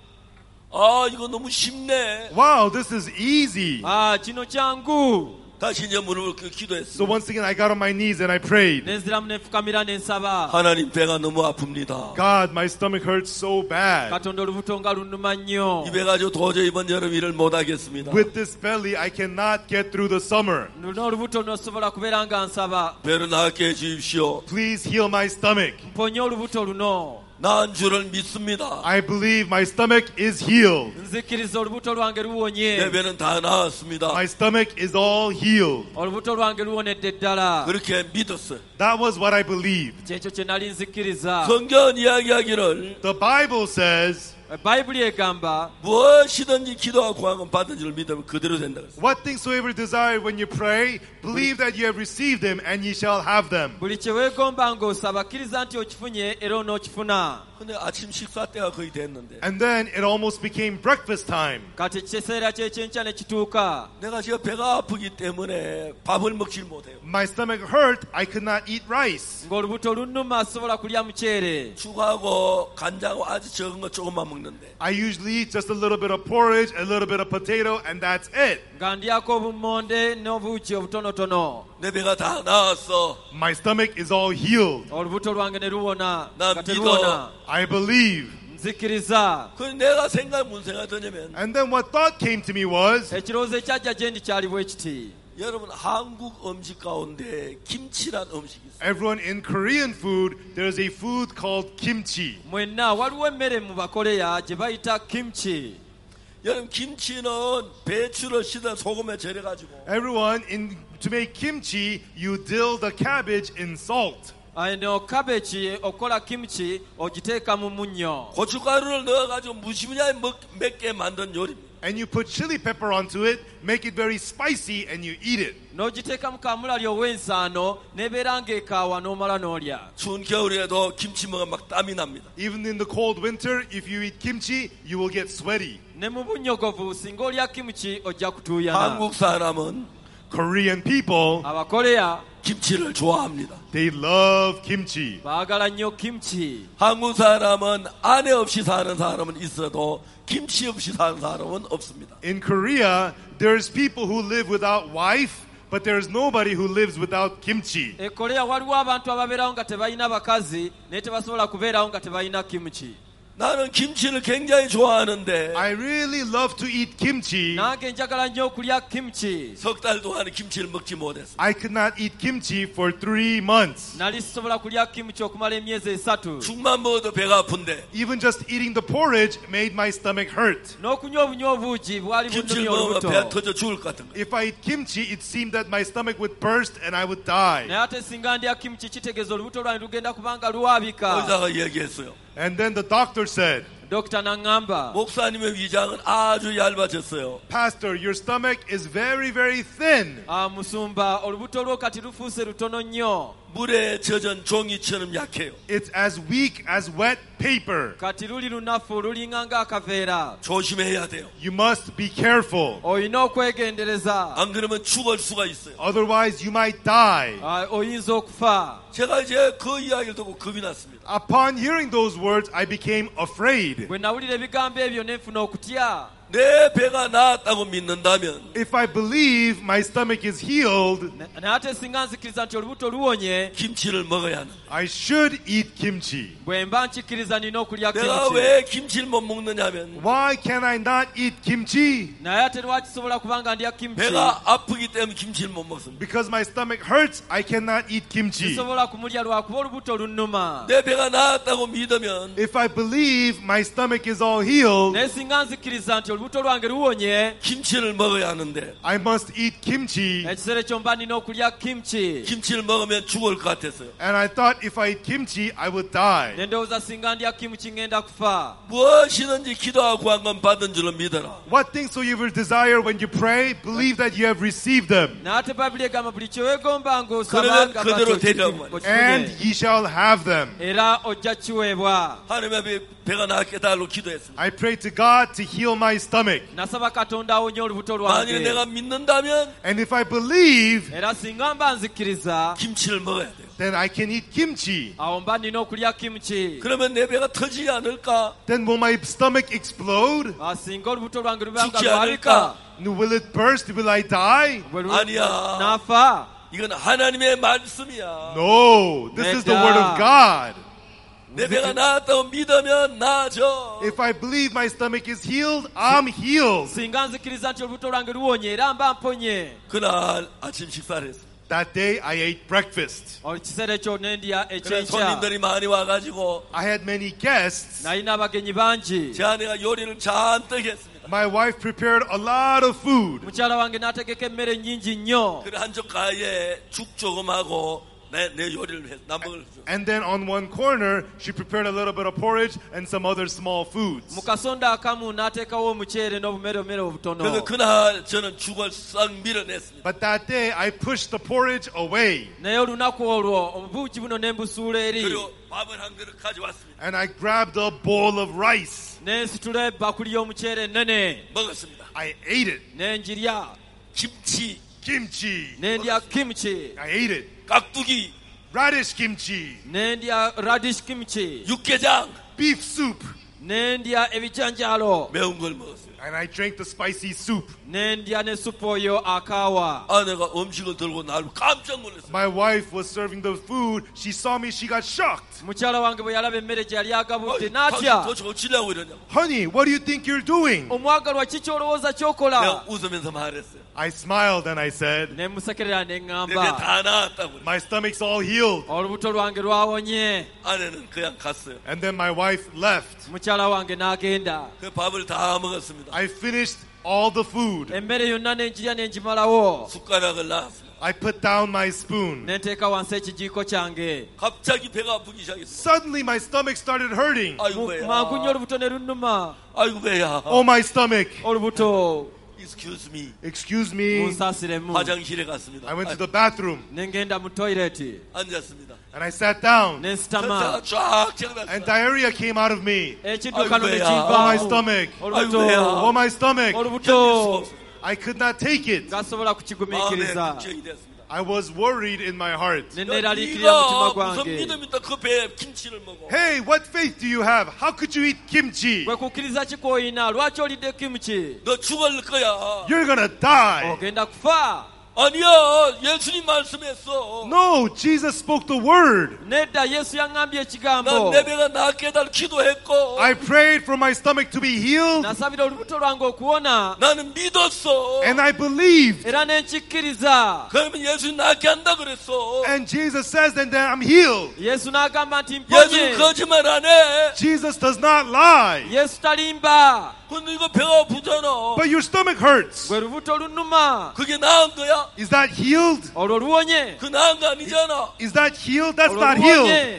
아 이거 너무 쉽네. Wow, this is easy. Ah, kino kyangu. 다시 이제 무릎을 꿇고 So 기도했습니다. once again, I got on my knees and I prayed. nenziramu nenfukamira nensaba. 하나님 배가 너무 아픕니다. God, my stomach hurts so bad. katonda olubuto nga lunnuma nnyo. 이 배 가지고 도저히 이번 여름 일을 못 하겠습니다. With this belly, I cannot get through the summer. luno olubuto nosobola kubeera nga nsaba. 배를 낫게 해주십시오. Please heal my stomach. mponye olubuto luno. 나은 줄을 믿습니다. I believe my stomach is healed. nzikiriza olubuto lwange 내 luwonye. 배는 다 나았습니다. My stomach is all healed. olubuto lwange luwonedde ddala. 그렇게 믿었어요. That was what I believed. kyekyo kye nali nzikiriza. 성경 이야기하기를 The Bible says, bayibuli egamba 무엇이든지 기도하고 구한 건 받은 줄을 믿으면 그대로 된다. 그랬어요. what things soever desire when you pray, believe that you have received them, and ye shall have them. buli kye weegomba ng'osaba kkiriza nti okifunye era onookifuna. 근데 아침 식사 때가 거의 됐는데 And then it almost became breakfast time. kati ekiseera kyekyenkya ne kituuka. 내가 지금 배가 아프기 때문에 밥을 먹질 못해요. My stomach hurt. I could not eat rice. ng'olubuto lunnuma sobola kulya muceere. 죽하고 간장하고 아주 적은 거 조금만 먹는데 I usually eat just a little bit of porridge, a little bit of potato, and that's it. nga ndyako obummonde n'obuugi obutonotono. 내 배가 다 나았어. My stomach is all healed. olubuto lwange ne luwona 나 nga 믿어. teruwona. I believe. nzikiriza. 그 내가 생각 무슨 생각 드냐면 And then what thought came to me was, ekirowoozo ekyajja gye ndi kyali bwe kiti. 여러분 한국 음식 가운데 김치란 음식이 있어요. everyone in Korean food, there's a food called kimchi. mwenna waliwo emmere mu bakoleya gye bayita kimchi. 여러분 김치는 배추를 씻어 소금에 절여가지고 Everyone, in to make kimchi, you dill the cabbage in salt. eno kabechi okola kimchi ogiteeka mu munnyo 고춧가루를 넣어가지고 무시무시하게 맵게 만든 요리입니다. And you put chili pepper onto it, make it very spicy, and you eat it. n'ogiteeka mu kamulali ow'ensaano n'ebeera ng'ekaawa n'omala n'olya. 추운 겨울에도 김치 먹으면 막 땀이 납니다. Even in the cold winter, if you eat kimchi, you will get sweaty. ne mu bunnyogovu singa olya kimchi ojja kutuuyana. 한국 사람은 Korean people, abakoleya 김치를 좋아합니다. they love kimchi. baagala nnyo kimchi. 한국 사람은 아내 없이 사는 사람은 있어도 김치 없이 사는 사람은 없습니다. In Korea, there's people who live without wife, but there's nobody who lives without kimchi. e koleya waliwo abantu ababeerawo nga tebalina bakazi naye tebasobola kubeerawo nga tebalina kimchi. 나는 김치를 굉장히 좋아하는데 I really love to eat kimchi. nange njagala nnyo okulya kimchi. 석 달 동안 김치를 먹지 못했어요. I could not eat kimchi for three months. nali sisobola kulya kimchi okumala emyezi esatu. 죽만 먹어도 배가 아픈데 Even just eating the porridge made my stomach hurt. n'okunywa obunywa obuugi bwali 김치를 bunumya 먹으면 배가 olubuto. 터져 죽을 것 같은 거예요. If I eat kimchi, it seemed that my stomach would burst and I would die. naye ate singa ndya kimchi kitegeeza olubuto lwange lugenda kubanga luwaabika. 의사가 얘기했어요. And then the doctor said, dokita n'aŋŋamba 목사님의 위장은 아주 얇아졌어요. Pastor, your stomach is very, very thin. "Ah, musumba olubuto lwo kati lufuuse lutono nnyo 물에 젖은 종이처럼 약해요. It's as weak as wet paper. kati luli lunafu lulinga ng'akaveera." 조심해야 돼요. You must be careful. olina okwegendereza. 안 그러면 죽을 수가 있어요. Otherwise, you might die. Ah, oyinza okufa. 제가 이제 그 이야기를 듣고 겁이 났습니다. Upon hearing those words, I became afraid. bwe nawulira ebigambo ebyo ne nfuna okutya. 내 배가 나았다고 믿는다면 If I believe my stomach is healed, naye ate singa nzikiriza nti olubuto luwonye, 김치를 먹어야 하는. I should eat kimchi. bwe mba nkikkiriza nina okulya 내가 kimchi. 왜 김치를 못 먹느냐면 Why can I not eat kimchi? naye ate lwakisobola kubanga ndya kimchi. 배가 아프기 때문에 김치를 못 먹습니다. Because my stomach hurts, I cannot eat kimchi. sisobola kumulya lwakuba olubuto lunnuma. 내 배가 나았다고 믿으면 If I believe my stomach is all healed, naye singa nzikiriza nti olubuto lwange luwonye, 김치를 먹어야 하는데 I must eat kimchi. ekiseera ekyo mba nina okulya kimchi. 김치를 먹으면 죽을 것 같았어요. And I thought if I eat kimchi, I would die. ne ndowooza singa ndya kimchi ngenda kufa. 무엇이든지 기도하고 구한 건 받은 줄로 믿어라. What things soever desire when you pray, believe that you have received them, naye ate bayibuli egamba buli kyeweegomba 그러면 ng'osaba 그대로 되리라고 말이야. and nga ye shall have them. era ojja kiweebwa. 하나님 앞에 배가 나게 달라고 기도했습니다. I pray to God to heal my stomach. nasaba katonda awonye olubuto 만약에 lwange. 내가 믿는다면 And if I believe, era singa mba nzikiriza, 김치를 먹어야 돼요. then I can eat kimchi. awo mba nina okulya kimchi. 그러면 내 배가 터지지 않을까? Then will my stomach explode? Ah, singa olubuto lwange lubanga 죽지 lwabika, 않을까? Will it burst? Will I die? bwe lu- 아니야. nafa. 이건 하나님의 말씀이야. No, this is the word of God. 내 배가 나았다고 믿으면 나아져. If I believe my stomach is healed, I'm healed. singa nzikiriza nti olubuto lwange luwonye era mba mponye. 그날 아침 식사를 했어요. That day I ate breakfast. ekiseera ekyo ne ndya 그래 ekyenkya. 손님들이 많이 와가지고 I had many guests. nalina abagenyi bangi. 제 아내가 요리를 잔뜩 했습니다. My wife prepared a lot of food. mukyala wange n'ategeka emmere nnyingi nnyo. 그래 한쪽 가에 죽 조금하고 내, 내 요리를 했, 나 먹을 수. And then on one corner, she prepared a little bit of porridge and some other small foods. mu kasonda akamu n'ateekawo omuceere n'obumeromere 그래서 obutono. 그날 저는 죽을 싹 밀어냈습니다. But that day, I pushed the porridge away. naye olunaku olwo obuugi buno ne mbusuula eri. 그리고 밥을 한 그릇 가져왔습니다. And I grabbed a bowl of rice. ne nsitula ebakuli y'omuceere ennene. 먹었습니다. I ate it. ne njirya. 김치, Kimchi. ne ndya kimchi. I ate it. 깍두기, Radish kimchi. ne ndya radish kimchi. 육개장, Beef soup. ne ndya ebijanjaalo. 매운 걸 먹었어요. And I drank the spicy soup. ne ndya ne supu oyo akaawa. 아내가 음식을 들고 나를 깜짝 놀랐어요. My wife was serving the food. She saw me. She got shocked. mukyala wange bwe yalaba emmere gye yali agabudde 당신 n'atya. 도대체 어찌려고 이러냐고. Honey, what do you think you're doing? omwagalwa ki kyolowooza kyokola? 내가 웃으면서 말했어요. I smiled and I said, ne musekerera ne 내 배 ŋŋamba 다 나았다고. my stomach's all healed. olubuto lwange lwawonye. 아내는 그냥 갔어요. And then my wife left. mukyala wange n'agenda. 그 밥을 다 먹었습니다. I finished all the food. emmere yonna nenjirya nenjimalawo. 숟가락을 놨습니다. I put down my spoon. nenteeka wansi ekijiiko kyange. 갑자기 배가 아프기 시작했어. Suddenly my stomach started hurting. 아이고 배야. mangu nnyo olubuto ne lunnuma. 아이고 배야. Oh, my stomach. olubuto. Excuse me. Excuse me. munsaasiremu. 화장실에 갔습니다. I went to the bathroom ne ngenda mu toyireti. 앉았습니다. and I sat down. ne 전차가 nsitama. 쫙 지나갔어요. And diarrhea came out of me. ekiddukano ne 아이고, Oh, my kinvaamu. stomach. olubuto. 아이고, Oh, my stomach. 견딜 수가 olubuto. 없어요. I could not take it. gasobola 마음에 kukigumiikiriza. 걱정이 됐습니다. I was worried in my heart. ne 야, neeraliikirira mutima 네가 무슨 gwange. 믿음 있다 그 배에 김치를 먹어. Hey, what faith do you have? How could you eat kimchi? gwe kukkiriza ki kw'olina lwaki olidde kimuki? 너 죽을 거야. You're gonna die. ogenda kufa. 아니야, 예수님 말씀했어. No, Jesus spoke the word. nedda yesu yaŋŋambye 난 ekigambo. 내 배가 낫게 해달 기도했고 I prayed for my stomach to be healed, nasabira olubuto lwange okuwona. 나는 믿었어. and I believed. era ne nkikkiriza. 그러면 예수님 낫게 한다 그랬어. And Jesus says, then I'm healed. yesu n'agamba nti 예수님 mponye. 거짓말 안 해. Jesus does not lie. yesu talimba. 근데 이거 배가 아프잖아. But your stomach hurts. gwe lubuto lunnuma. 그게 나은 거야? Is that healed? olwo luwonye. 그 나은 거 아니잖아. Is that healed? That's olwo not healed. luwonye.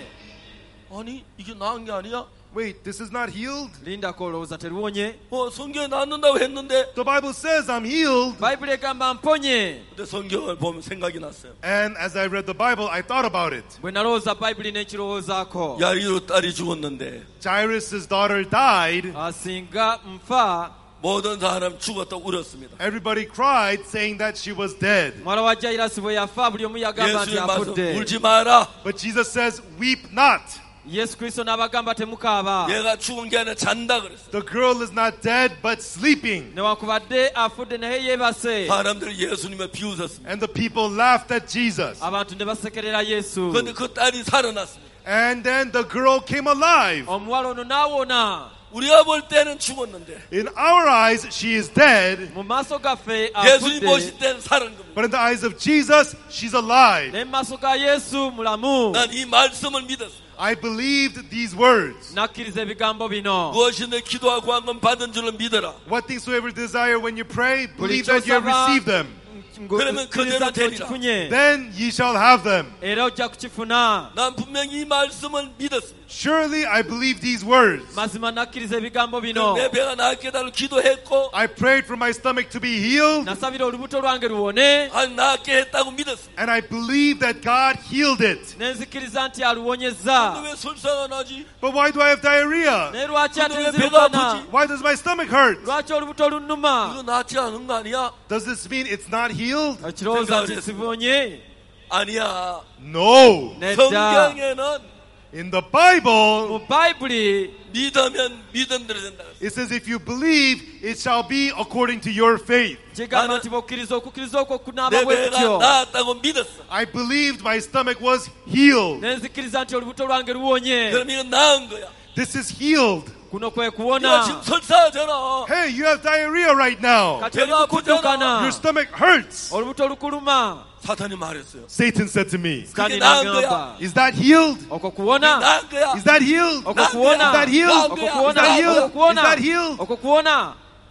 아니 이게 나은 게 아니야? Wait, this is not healed? lindako olowooza teruwonye. 어 성경에 낫는다고 했는데 The Bible says I'm healed. bayibuli egamba mponye. 근데 성경을 보면 생각이 났어요. And as I read the Bible, I thought about it. bwe nalowooza bayibuli n'ekirowoozaako. 야이로 딸이 죽었는데 Jairus' daughter died. asinga nfa. 모든 사람 죽었다고 울었습니다. Everybody cried, saying that she was dead. mwala wa jairasi bwe yafa buli omu yagamba nti 예수님 말씀 afudde. 울지 마라. But Jesus says, weep not. yesu kristo n'abagamba temukaaba. 얘가 죽은 게 아니라 잔다 그랬어. The girl is not dead, but sleeping. newankubadde afudde naye yeebase. 사람들이 예수님을 비웃었습니다. And the people laughed at Jesus. abantu ne basekerera yesu. 그런데 그 딸이 살아났습니다. And then the girl came alive. omuwala ono n'awona. 우리가 볼 때는 죽었는데 In our eyes, she is dead. mu maaso gaffe 예수님 afudde. 보실 때는 살은 겁니다. But in the eyes of Jesus, she's alive. ne mu maaso ga yesu mulamu. 난 이 말씀을 믿었어. I believed these words. nakkiriza ebigambo bino. 무엇이든 기도하고 한 건 받은 줄로 믿어라. What things soever desire when you pray, buli believe that you have ky'osaba, received them. 그러면 그대로 kkiriza nti 되리라. okifunye. Then ye shall have them. era ojja kukifuna. 난 분명히 이 말씀을 믿었습니다. Surely I believe these words. mazima nakkiriza ebigambo bino. 내 배가 낫게 해달라고 기도했고 I prayed for my stomach to be healed, nasabira olubuto lwange luwone. 아, 낫게 했다고 믿었습니다. and I believe that God healed it. ne nzikiriza nti aluwonyezza. 근데 왜 설사가 나지? But why do I have diarrhea? naye lwaki ate 근데 왜 배가 nzirukana? 아프지? Why does my stomach hurt? lwaki olubuto lunnuma? 이거 낫지 않은 거 아니야? Does this mean it's not healed? ekirowooza nti sibonye. 아니야. No. nedda. 성경에는 In the Bible, mu bayibuli 믿으면 믿은 대로 된다. it says, if you believe, it shall be according to your faith. kigamba 나는- nti bwokkiriza okukkiriza okwo kunaaba 내 bwe 배가 kutyo. 나았다고 믿었어. I believed my stomach was healed. ne nzikiriza nti olubuto lwange luwonye. 그럼 이건 나은 거야. This is healed. kuno kwe 네가 kuwona. 지금 설사하잖아. Hey, you have diarrhea right now. kati oli 배가 mukuddukana. Your stomach hurts. olubuto lukuluma. 사탄이 말했어요. Satan said to me, sitaani 나은 n'agamba. is that healed? okwo kuwona. 나은 거야. Is that healed? okwo 나- kuwona. Is that healed? okwo Is kuwona. that healed? okwo kuwona. Is that healed? okwo kuwona.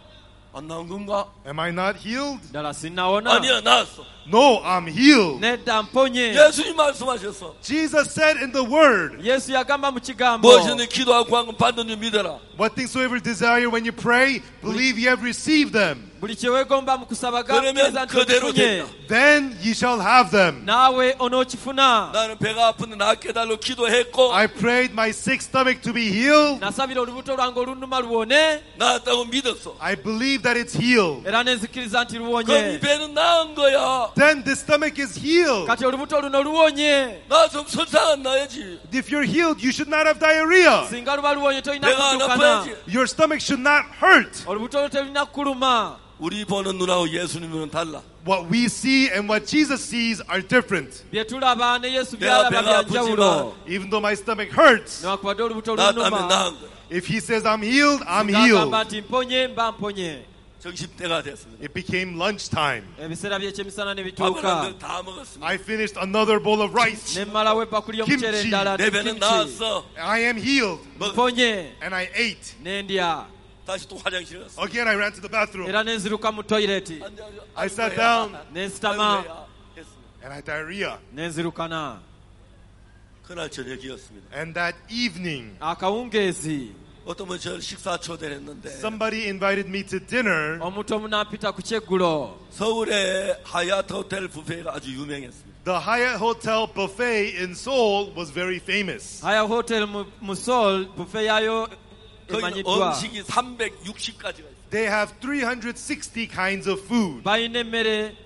안 나은 건가? Am I not healed? ddala sinnaawona. 아니야, 나았어. No, I'm healed. nedda mponye. 예수님 말씀하셨어. Jesus said in the word, yesu yagamba mu kigambo. 무엇이든 기도하고 한 건 받는 줄 믿어라. what things soever desire when you pray, believe ye have received them. buli kye weegomba mu kusaba 그러면 gakkiriza nti 그대로 okifunye. 된다. Then ye shall have them. naawe onookifuna. 나는 배가 아픈데 낫게 해달라고 기도했고 I prayed my sick stomach to be healed. nasabira olubuto lwange olunnuma luwone. 나았다고 믿었어. I believe that it's healed. era ne nzikiriza nti 그럼 이 luwonye. 배는 나은 거야. Then the stomach is healed. kati olubuto luno luwonye. 나 좀 설사 안 나야지. If you're healed, you should not have diarrhea. singa luba luwonye tolina 배가 안 kuddukana. 아파야지. Your stomach should not hurt. olubuto lwo terulina kukuluma. 우리 보는 눈하고 예수님 눈은 달라. What we see and what Jesus sees are different. bye tulaba ne yesu 내가 byalaba 배가 bya njawulo. Even though my stomach hurts, newankubadde olubuto 나았다면 lunnuma. 나은 거야. if he says I'm healed, I'm ng'agamba healed. nti mponye mba mponye. 점심때가 됐습니다. It became lunchtime. ebiseera by'ekyemisana ne 밥을 bituuka. 한다 먹었습니다. I finished another bowl of rice. ne mmalawo ebbakuli y'omuceere Kimchi. endala 내 배는 kimchi. 나았어. I am healed. mponye And I ate. ne ndya. 다시 또 화장실 갔어. Again, I ran to the bathroom. era ne nziruka mu toyireti I sat down ne nsitama and I had diarrhea. ne nzirukana. 그날 저녁이었습니다. And that evening, akawungeezi 어떤 분이 저를 식사 초대를 했는데 somebody invited me to dinner. omuntu omu n'apita ku kyeggulo. 서울의 하얏트 호텔 뷔페가 아주 유명했습니다. The Hyatt Hotel buffet in Seoul was very famous. haya hotel mu mu Seoul buffet yayo 거기 emanyiddwa. 음식이 삼백육십 가지가 있어요. They have three hundred sixty kinds of food. balina emmere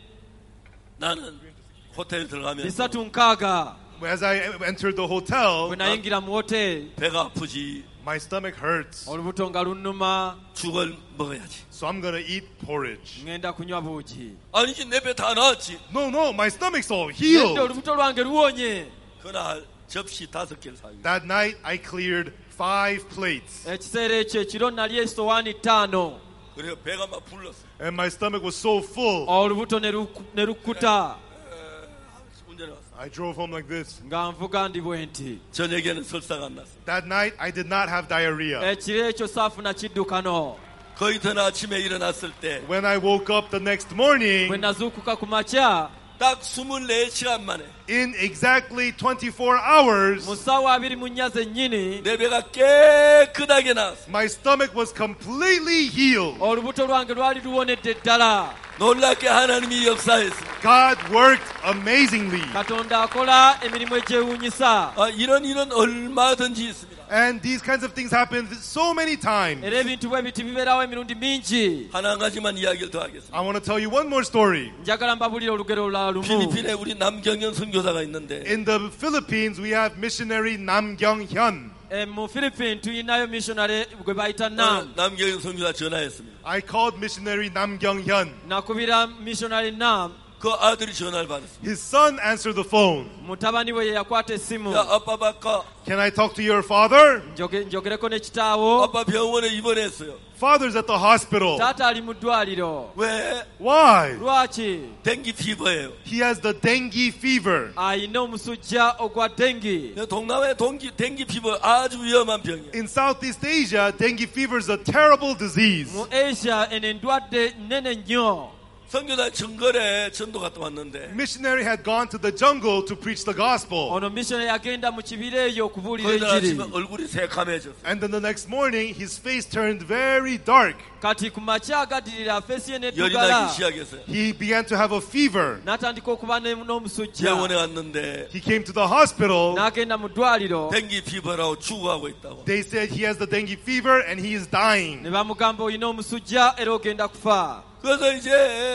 나는 호텔 들어가면 bisatu nkaaga. As I entered the hotel, bwe nayingira mu hotel 배가 아프지 my stomach hurts. olubuto nga lunnuma 죽을 먹어야지. So I'm going to eat porridge. ŋŋenda kunywa buugi. 아니지 내 배 다 나았지. No, no, my stomach's all Edda healed. olubuto lwange luwonye. 그날 접시 다섯 개를 사요. That night, I cleared five plates. ekiseera ekyo ekiro nalya esowaani ttaano. 그래서 배가 막 불렀어. And my stomach was so full. olubuto ne lu- ne lukkuta. 운전해 왔어. I drove home like this. nga nvuga ndi bwe nti 저녁에는 설사가 안 났어. That night, I did not have diarrhea. ekiro ekyo saafuna kiddukano. 그 이튿날 아침에 일어났을 때 When I woke up the next morning, bwe nazuukuka ku makya 딱 이십사 시간 만에 in exactly twenty-four hours, mu ssaawa abiri mu nnya zennyini 내 배가 깨끗하게 나왔어. my stomach was completely healed. olubuto lwange lwali luwonedde ddala. 놀랍게 하나님이 역사했어. God worked amazingly. katonda akola emirimu egyewuunyisa. 아, 이런 일은 얼마든지 있습니다. And these kinds of things happened so many times. era ebintu bwe biti bibeerawo emirundi mingi. 하나 한 가지만 이야기를 더 하겠습니다. I want to tell you one more story. njagala mbabulira olugero olulala lumu. 필리핀에 우리 남경현 선교사가 있는데 In the Philippines, we have missionary Nam Kyung-hyun. E, mu philippine tuyinayo missionary gwe bayita 어, nam. 남경현 선교사 전화했습니다. I called missionary Nam Kyung-hyun. nakubira missionary nam. 그 아들이 전화를 받았습니다. His son answered the phone. mutabani we ye yakwata essimu. 야, 아빠 바까. Can I talk to your father? Njoge- njogereko ne kitaawo. 아빠 병원에 입원했어요. Father's at the hospital. taata ali mu ddwaliro. 왜? Why? lwaki? 댕기 피버예요. He has the dengue fever. ayina omusujja ogwa dengi. 동남아의 동기, 댕기 피버 아주 위험한 병이에요. In Southeast Asia, dengue fever is a terrible disease. mu asia eno endwadde nnene nnyo. 선교사 정글에 전도 갔다 왔는데 Missionary had gone to the jungle to preach the gospel. ono missionary yagenda mu kibira eyo okubuulira 거기다 아침에 enjiri. 얼굴이 새카매졌어요. And then the next morning, his face turned very dark. kati ku makya agaddirira feesi ye 열이 neddugala. 나기 시작했어요. He began to have a fever. n'atandika okuba ne- n'omusujja. 병원에 왔는데 He came to the hospital. n'agenda mu ddwaliro. 댕기 피버라고 죽어가고 있다고. They said he has the dengue fever and he is dying. ne bamugamba olina omusujja era ogenda kufa. 그래서 이제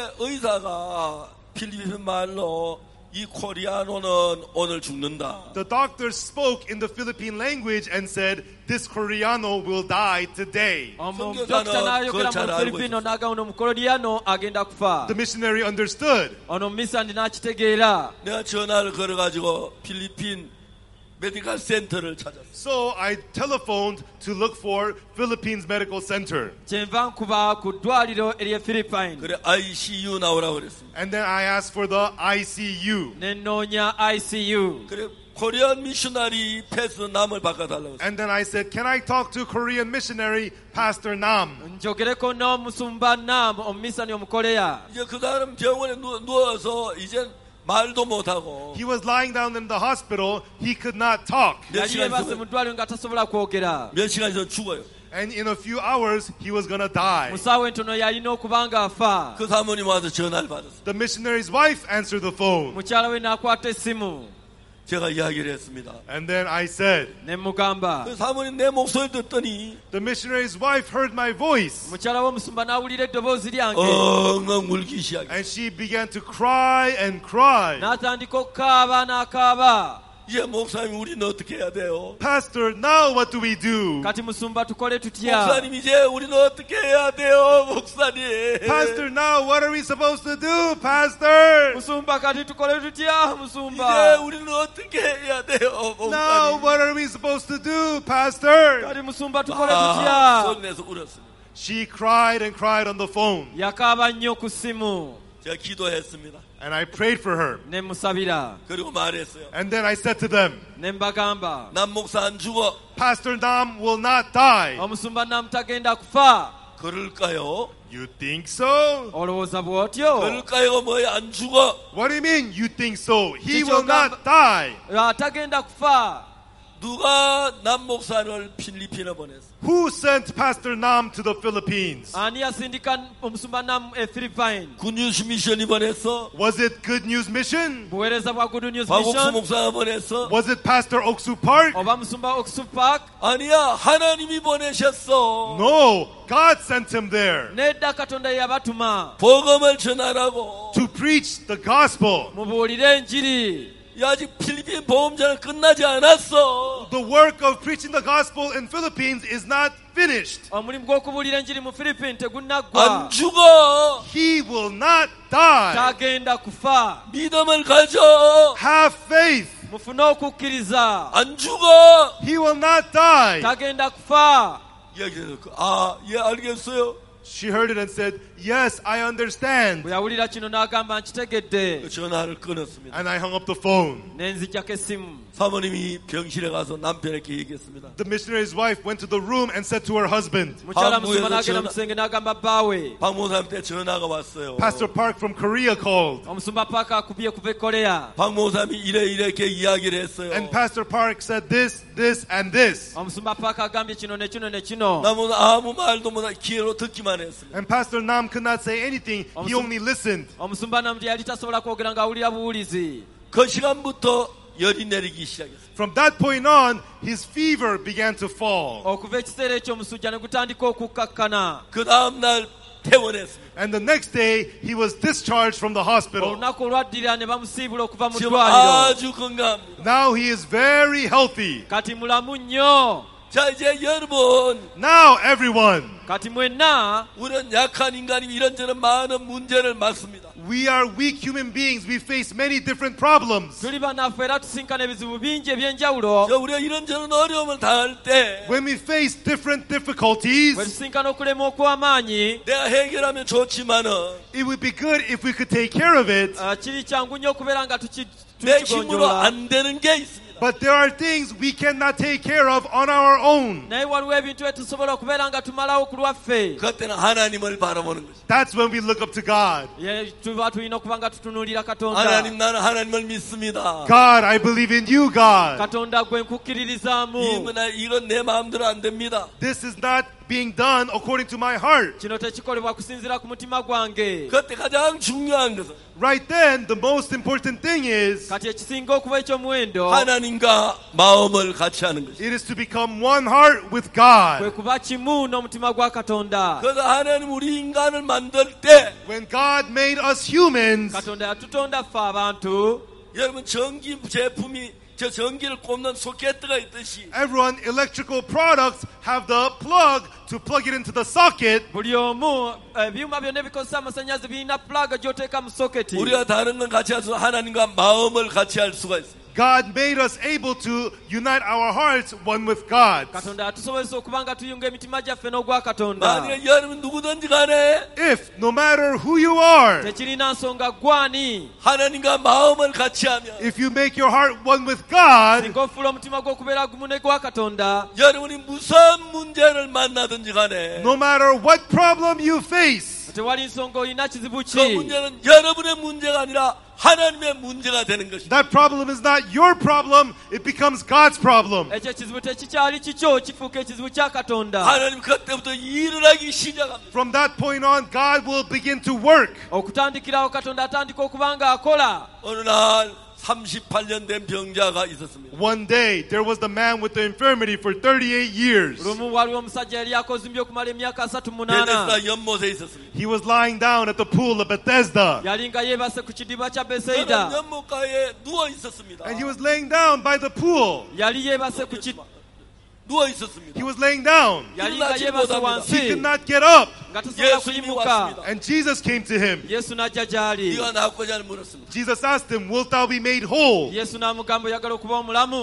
의사가 필리핀 말로 이 코리아노는 오늘 죽는다. The doctor spoke in the Philippine language and said, this Koreano will die today. Omu- 선교사는 dokita n'ayogera 그걸 잘 mu 알고 filipino 있었어요. n'agamba ono mukolodiano agenda kufa. The missionary understood. ono misandi n'akitegeera. 내가 전화를 걸어가지고 필리핀 메디컬 센터를 찾았어. So I telephoned to look for Philippines Medical Center. kyenva nkuba ku ddwaliro ery'e philippine. 그래 아이씨유 나오라고 그랬습니다. And then I asked for the I C U. ne nnoonya I C U. 그래 코리안 미셔너리 패스 남을 바꿔달라고 했어요. And then I said, can I talk to Korean missionary Pastor Nam? njogereko n'omusumba nam omumisani omukoleya. 이제 그 사람 병원에 누, 누워서 이제 말도 못하고 He was lying down in the hospital. He could not talk. 몇 yali 시간 yeebase mu 있으면 ddwaliro nga tasobola kwogera. 몇 시간 있으면 죽어요. And in a few hours, he was going to die. mu ssaawa entono yalina okuba nga afa. 그 사모님 와서 전화를 받았어요. The missionary's wife answered the phone. mukyala we n'akwata essimu. 제가 이야기를 했습니다. And then I said, ne mugamba. 그 사모님 내 목소리 듣더니 the missionary's wife heard my voice. mukyala w'omusumba n'awulira eddoboozi lyange. 엉엉 울기 시작해. And she began to cry and cry. n'atandika okukaaba n'akaaba. 이제 목사님 우리는 어떻게 해야 돼요? Pastor, now what do we do? kati musumba tukole tutya? 목사님 이제 우리는 어떻게 해야 돼요? 목사님. Pastor, now what are we supposed to do, Pastor? musumba kati tukole tutya? 이제 musumba 우리는 어떻게 해야 돼요? Now 목사님. what are we supposed to do, Pastor? kati musumba tukole 아, tutya? 소리 내서 울었습니다. She cried and cried on the phone. yakaaba nnyo ku ssimu. 제가 기도했습니다. And I prayed for her. ne musabira 그리고 말했어요. And then I said to them, ne mbagamba 남 목사 안 죽어. Pastor Nam will not die. omusumba nam tagenda kufa. 그럴까요? You think so? olowooza bw'otyo? 그럴까요? 뭐야 안 죽어? What do you mean you think so? He Did will you not die. Ah, tagenda kufa. 누가 남 목사를 필리핀에 보냈어? Who sent Pastor Nam to the Philippines? ani yasindika omusumba nam e Philippine? 굿뉴스 미션이 보냈어? Was it Good News Mission? buweereza bwa good news 박옥수 mission? 목사가 보냈어? Was it Pastor Oksu Park? oba musumba Oksu Park? 아니야, 하나님이 보내셨어. No, God sent him there nedda katonda yabatuma 복음을 전하라고. to preach the gospel. mubuulire enjiri. 야, 아직 필리핀 보험자는 끝나지 않았어. The work of preaching the gospel in Philippines is not finished. omulimu gw'okubuulira enjiri mu Philippine 안 tegunnaggwa. 죽어. He will not die. tagenda kufa. 믿음을 가져. Have faith. mufune okukkiriza. 안 죽어. He will not die. tagenda kufa. 얘기를 듣고, 아, 예, 알겠어요. She heard it and said, Yes, I understand. bwe yawulira kino n'agamba nkitegedde. 전화를 끊었습니다. And I hung up the phone. ne nzijjako essimu. 사모님이 병실에 가서 남편에게 얘기했습니다. The missionary's wife went to the room and said to her husband, mukyala 방구에서 musuma n'agenda 전화- mu kisenge n'agamba bbaawe. 박모사한테 전화가 왔어요. Pastor Park from Korea called. omusumba paaka akubye kuva e koleya. 박모사님이 이래 이렇게 이야기를 했어요. And Pastor Park said this, this, and this. omusumba paaka agambye kino ne kino ne kino. 나무는 아무 말도 못하고 귀로 듣기만 했습니다. And Pastor Nam could not say anything. He only listened. omusumba namuti yali tasobola kwogera ng'awulira buwulizi. 그 시간부터 열이 내리기 시작했어요. From that point on, his fever began to fall. okuva ekiseera ekyo omusujja ne gutandika okukkakkana. 그 다음날 퇴원했습니다. And the next day, he was discharged from the hospital. olunaku olwaddirira ne bamusiibula okuva mu 지금 ddwaliro. 아주 건강합니다. Now he is very healthy. kati mulamu nnyo. 자, 이제 여러분, Now, everyone, kati mwenna 우리는 약한 인간이 이런저런 많은 문제를 맞습니다. we are weak human beings. We face many different problems. tuli banaffe era tusinkana ebizibu bingi eby'enjawulo. 저 우리가 이런저런 어려움을 당할 때 When we face different difficulties, bwe tusinkana okulema okw'amaanyi, 내가 해결하면 좋지만은 it would be good if we could take care of it. ah, kiri kyangu nnyo okubeera nga tuki- 내 힘으로 tukigonjoola. 안 되는 게 있습니다. But there are things we cannot take care of on our own. naye waliwo ebintu etusobola okubeera nga tumalawo ku lwaffe. 그때는 하나님을 바라보는 것이. That's when we look up to God. Ye- tuba tulina okuba nga tutunuulira katonda. 하나님, 나는 하나님을 믿습니다. God, I believe in you, God. katonda gwe nkukkiririzaamu. 이건, 이건 내 마음대로 안 됩니다. This is not being done according to my heart. kino tekikolebwa kusinziira ku mutima gwange. 그때 가장 중요한 것은 Right then, the most important thing is kati ekisinga okuba eky'omuwendo 하나님과 마음을 같이 하는 것입니다. it is to become one heart with kwe God. kuba kimu n'omutima gwa katonda. 그래서 하나님 우리 인간을 만들 때 When God made us humans, katonda yatutonda ffe abantu. 여러분 전기 제품이 저 전기를 꼽는 소켓가 있듯이 everyone, electrical products have the plug to plug it into the socket. buli omu ebyuma byonna ebikozesa amasannyalaze birina pulaga gy'oteeka mu soketi. 우리가 다른 건 같이 할수 하나님과 마음을 같이 할 수가 있어요. God made us able to unite our hearts one with God. katonda yatusobozesa okuba nga tuyunga emitima gyaffe n'ogwa katonda. 만약에 여러분 누구든지 간에 If, no matter who you are, tekirina nsonga gwani. 하나님과 마음을 같이 하면 if you make your heart one with God, singa ofuula omutima gwo okubeera gumu ne gwa katonda. 여러분이 무슨 문제를 만나든지 간에 no matter what problem you face, tewali nsonga olina kizibu 그 ki. 문제는 여러분의 문제가 아니라 하나님의 문제가 되는 것입니다. that problem is not your problem, it becomes God's problem. ekyo ekizibu tekikyali kikyo, kifuuka ekizibu kya katonda. 하나님 그때부터 일을 하기 시작합니다. From that point on, God will begin to work. okutandikirawo katonda atandika okuba nga akola. 어느 날 삼십팔 년 된 병자가 있었습니다. One day, there was the man with the infirmity for thirty-eight years. lumu waliwo omusajja yali akozimbye okumala emyaka asatu munaana. 베데스다 연못에 있었습니다. He was lying down at the pool of Bethesda. yali nga yeebase ku kidiba kya 그는 beseida. 연못가에 누워 있었습니다. And he was laying down by the pool. yali yeebase ku ki- 누워 있었습니다. He was laying down. yali nga 일어나지 yeebase 못합니다. He could wansi not get up. nga tasobola 예수님이 kuyimuka. 왔습니다. And Jesus came to him. yesu n'ajja gy'ali. 네가 낫고자 하는 물었습니다. Jesus asked him, Wilt thou be made whole? yesu n'amugamba oyagala okuba omulamu.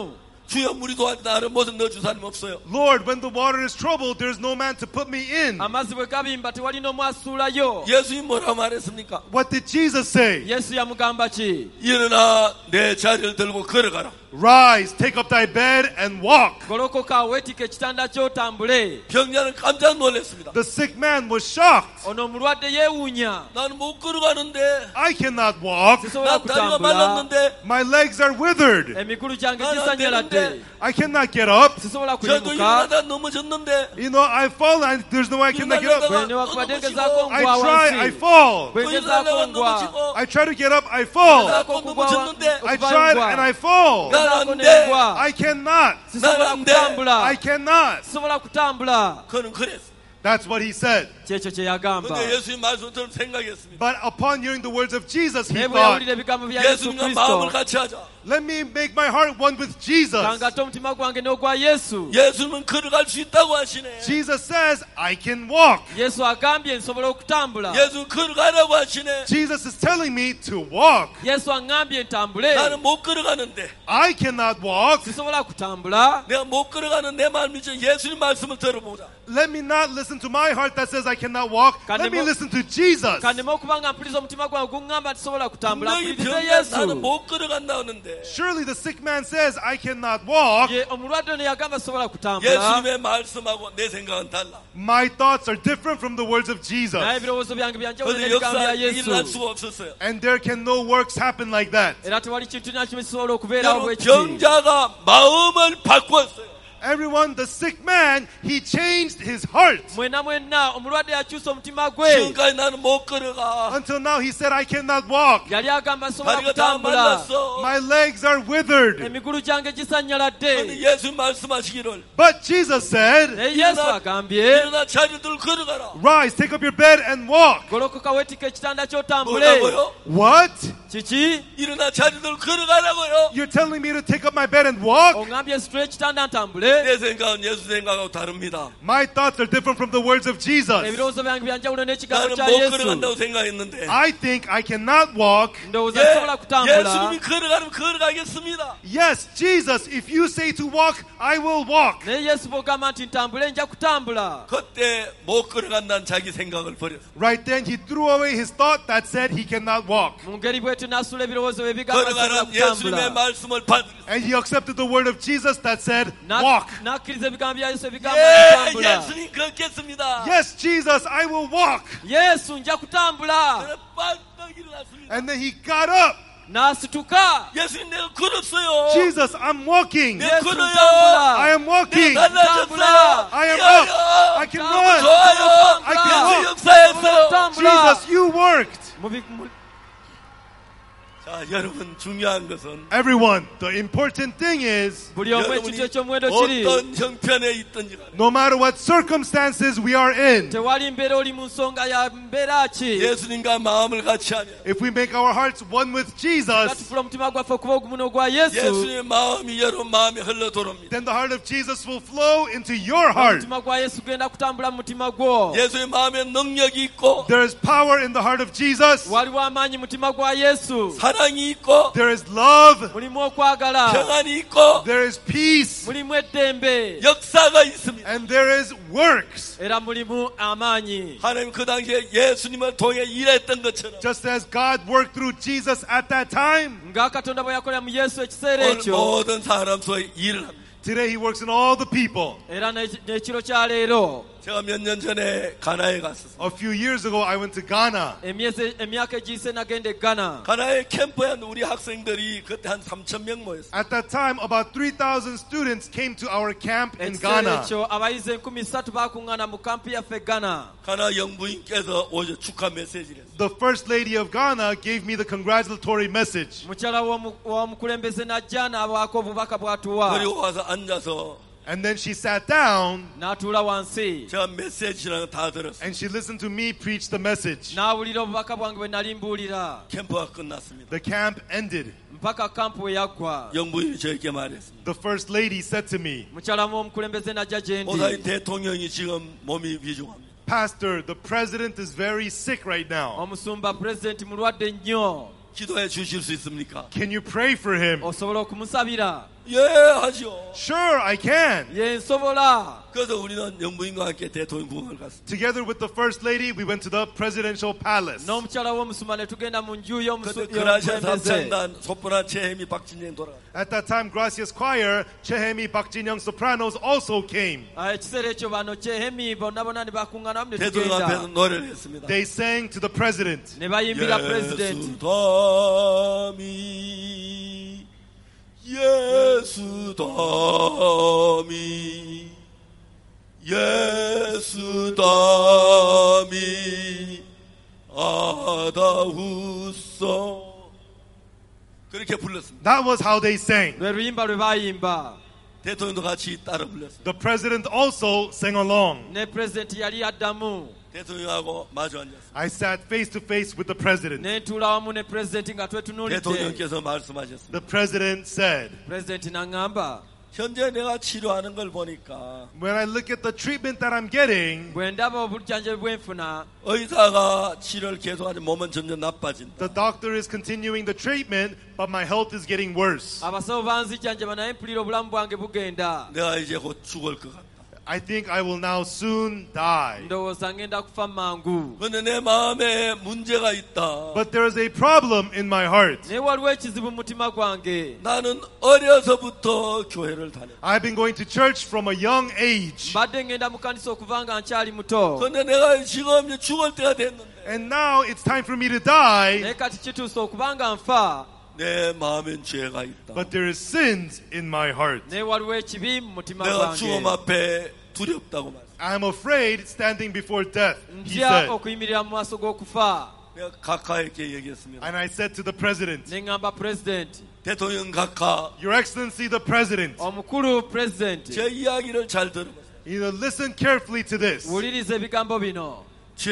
주여 물이 도와주다 하는 못은 넣어준 사람 없어요. Lord, when the water is troubled, there is no man to put me in. amazzi bwe gabimba tewali n'omu asuulayo. 예수님 뭐라고 말했습니까? What did Jesus say? yesu yamugamba ki? 일어나 내 자리를 들고 걸어가라. Rise, take up thy bed and walk. golokoka weetike ekitanda ky'otambule. 병자는 깜짝 놀랐습니다. The sick man was shocked. ono omulwadde yeewuunya. 나는 못 걸어가는데, I cannot walk. sisobola 난 다리가 kutambula. 말랐는데, My legs are withered. emigulu gyange 나는 안 gisanyaladde. 되는데, I cannot get up. sisobola 저도 kuyimuka. 일어나다 넘어졌는데, You know, I fall and there's no way I cannot get up. bwe newakubadde ngezaako I ngwa try, I wansi. fall. bwe 또 ngezaako 일어나다가 ngwa. 넘어지고, I try to get up, I fall. ngezaako okugwa wa- I okuva tried ngwa. and I fall. 난 ngezaako 안 돼. nengwa. I cannot. sisobola 난 안 돼. kutambula. I cannot. sisobola kutambula. 그는 그랬어. That's what he said. kyekyo kye yagamba. 근데 예수님 말씀처럼 생각했습니다. But upon hearing the words of Jesus, he naye bwe thought, yawulira ebigambo bya yesu 예수님과 마음을 kristo 같이 하자. let me make my heart one with Jesus. kangata omutima gwange n'ogwa yesu. 예수님은 걸어갈 수 있다고 하시네. Jesus says, I can walk. yesu agambye nsobola okutambula. 예수는 걸어가라고 하시네. Jesus is telling me to walk. yesu aŋŋambye ntambule. 나는 못 걸어가는데, I cannot walk. sisobola kutambula. 내가 못 걸어가는 내 마음 이제 예수님 말씀을 들어보자. Let me not listen to my heart that says I cannot walk. Can Let me you- listen to Jesus. kandema okuba nga mpuliriza omutima gwange guŋŋamba tisobola kutambula. 분명히 mpulirize 병자 나는 yesu. 못 걸어간다 하는데, Surely the sick man says, I cannot walk. ye omulwadde ono yagamba sisobola kutambula. 예수님의 말씀하고 내 생각은 달라. My thoughts are different from the words of Jesus. naye ebirowoozo byange byanjawulo 그런데 n'ebigambo 역사 bya 일어날 yesu. 수가 없었어요. And there can no works happen like that. era tewali kintu na kimu kisobola okubeerawo 여러분, bwe kiti. 병자가 마음을 바꾸었어요. Everyone, the sick man, he changed his heart. mwena mwenna omulwadde yakyusa omutima gwe. 지금까지 나는 못 걸어가. Until now, he said, I cannot walk. yali agamba sisobola 다리가 다 kutambula. 말랐어. My legs are withered. emigulu gyange 근데 gisanyaladde. 예수 말씀하시기를, But Jesus said, naye yesu 일어나, agambye 일어나 자리들 걸어가라. rise, take up your bed and walk. golokoka weetika ekitanda ky'otambule. 뭐라고요? What? kiki? 일어나 자리들 걸어가라고요. You're telling me to take up my bed and walk? oŋŋambye situle ekitanda ntambule. 내 생각은 예수 생각하고 다릅니다. My thoughts are different from the words of Jesus. ebirowoozo byange byanjawulo n'ekigambo 나는 kya 못 yesu. 걸어간다고 생각했는데, I think I cannot walk. ndowooza 예, tisobola kutambula. 예수님이 걸어가면 걸어가겠습니다. Yes, Jesus, if you say to walk, I will walk. naye yesu bw'ogamba nti ntambule nja kutambula. 그때 못 걸어간다는 자기 생각을 버렸어. Right then, he threw away his thought that said he cannot walk. mu ngeri bwetu n'asula ebirowoozo bye bigamba sisobola 걸어가는 예수님의 kutambula. 말씀을 받으세요. And he accepted the word of Jesus that said, Na- walk. n'akkiriza ebigambo bya yesu ebigamba 예, kutambula. 예수님 걷겠습니다. Yes, Jesus, I will walk. yesu nja kutambula. 그래, 빨딱 일어났습니다. And then he got up. n'asituka. 예수님 내가 걸었어요. Jesus, I'm walking. 내 yesu 걸어요. ntambula. I am walking. 달라졌어요. I am 야, up. 야. I can 자, run. 좋아요. I can 예수 walk. 역사했어요. ntambula. Jesus, you worked. mu bi- mu- 자, 여러분 중요한 것은 Everyone, the important thing is, buli omu 여러분이 ekintu ekyomuwendo kiri. 어떤 형편에 있든지 간에 no matter what circumstances we are in, tewali mbeera oli mu nsonga ya mbeera ki. 예수님과 마음을 같이 하면 if we make our hearts one with Jesus, katufula omutima gwaffe okuba ogumu n'ogwa yesu. 예수님의 마음이 여러분 마음에 흘러 돌아옵니다. then the heart of Jesus will flow into your heart. omutima gwa yesu genda kutambula mu mutima gwo. 예수의 마음에 능력이 있고 There is power in the heart of Jesus. waliwo amaanyi mu mutima gwa yesu. 사랑이 있고 There is love. mulimu okwagala. 평안이 있고 There is peace. mulimu eddembe. 역사가 있습니다. And there is works. era mulimu amaanyi. 하나님 그 당시에 예수님을 통해 일했던 것처럼 Just as God worked through Jesus at that time, nga katonda bwe yakolera mu yesu ekiseera 오늘 ekyo. 모든 사람 속에 일을 합니다. today he works in all the people. era n'eki- n'ekiro kya leero. 제가 몇 년 전에 가나에 갔었어요. A few years ago, I went to Ghana. emyezi emyaka egiyise nagenda e Ghana. 가나에 캠프에 한 우리 학생들이 그때 한 삼천 명 모였어요. At that time, about three thousand students came to our camp in ekiseera Ghana. ekyo abayizi enkumi ssatu baakuŋŋaana mu kampi yaffe Ghana. 가나 영부인께서 오셔 축하 메시지를 했어요. The first lady of Ghana gave me the congratulatory message. mukyala w'omu- w'omukulembeze najja n'abaako obubaka bw'atuwa. 그리고 와서 앉아서 And then she sat down n'atuula wansi. 제가 메시지랑 다 들었어요. and she listened to me preach the message. n'awulira obubaka bwange bwe nali mbuulira. 캠프가 끝났습니다. The camp ended. mpaka kampu we yaggwa. 영부인이 저에게 말했습니다. The first lady said to me, mukyala w'omukulembeze najja gye 목사님 ndi. 대통령이 지금 몸이 위중합니다. Pastor, the president is very sick right now. omusumba pulezidenti mulwadde nnyo. 기도해 주실 수 있습니까? Can you pray for him? osobola okumusabira. 예, 하죠. Sure, I can. 예, nsobola. 그래서 우리는 영부인과 함께 대통령 궁을 갔습니다. Together with the first lady, we went to the presidential palace. n'omukyala w'omusuma ne tugenda mu nju 그때 그라시아 y'omukulembeze. 삼창단 소프라 체미 박진영 돌아가. At that time, Gracias Choir, Chehemi, Pak Jin Young sopranos also came. Ah, ekiseera ekyo bano kyehemi bonna bonna ne bakuŋŋaana wamu ne 대통령 앞에서 tugenda 노래를 했습니다. They sang to the president. ne bayimbira 예수 pulezidenti. 담이 예수 담이 예수 담이 아다우소 그렇게 불렀습니다. That was how they sang. lwe luyimba lwe bayimba. 대통령도 같이 따라 불렀습니다. The president also sang along. ne pulezidenti yali addamu. 대통령하고 마주 앉았습니다. I sat face to face with the president. ne ntuula wamu ne pulezidenti nga twetunuulidde. 대통령께서 말씀하셨습니다. The president said, pulezidenti n'aŋŋamba 현재 내가 치료하는 걸 보니까 when I look at the treatment that I'm getting, bwe ndaba obujjanjabi bwe nfuna 의사가 치료를 계속하지 몸은 점점 나빠진다. the doctor is continuing the treatment, but my health is getting worse. abasawo banzijjanjaba naye mpulira obulamu bwange bugenda. 내가 이제 곧 죽을 것 같다. I think I will now soon die. ndowooza ngenda kufa mangu. 그런데 내 마음에 문제가 있다. But there is a problem in my heart. naye waliwo ekizibu mu mutima gwange. 나는 어려서부터 교회를 다녔다. I've been going to church from a young age. mbadde ngenda mu kanisa okuva nga nkyali muto. 그런데 내가 지금 이제 죽을 때가 됐는데 And now it's time for me to die, naye kati kituuse okuba nga nfa. 내 마음엔 죄가 있다. but there is sins in my heart. naye waliwo ekibi mu mutima 내가 죽음 gwange. 앞에 두렵다고 말했어. I'm afraid standing before death, he ntya said. okuyimirira mu maaso g'okufa. 내가 각하 이렇게 얘기했습니다. And I said to the president, ne ŋŋamba pulezidenti, 대통령 각하 Your Excellency the President, omukulu pulezidenti, 제 이야기를 잘 들어보세요. you know, listen carefully to this. wuliriza ebigambo bino.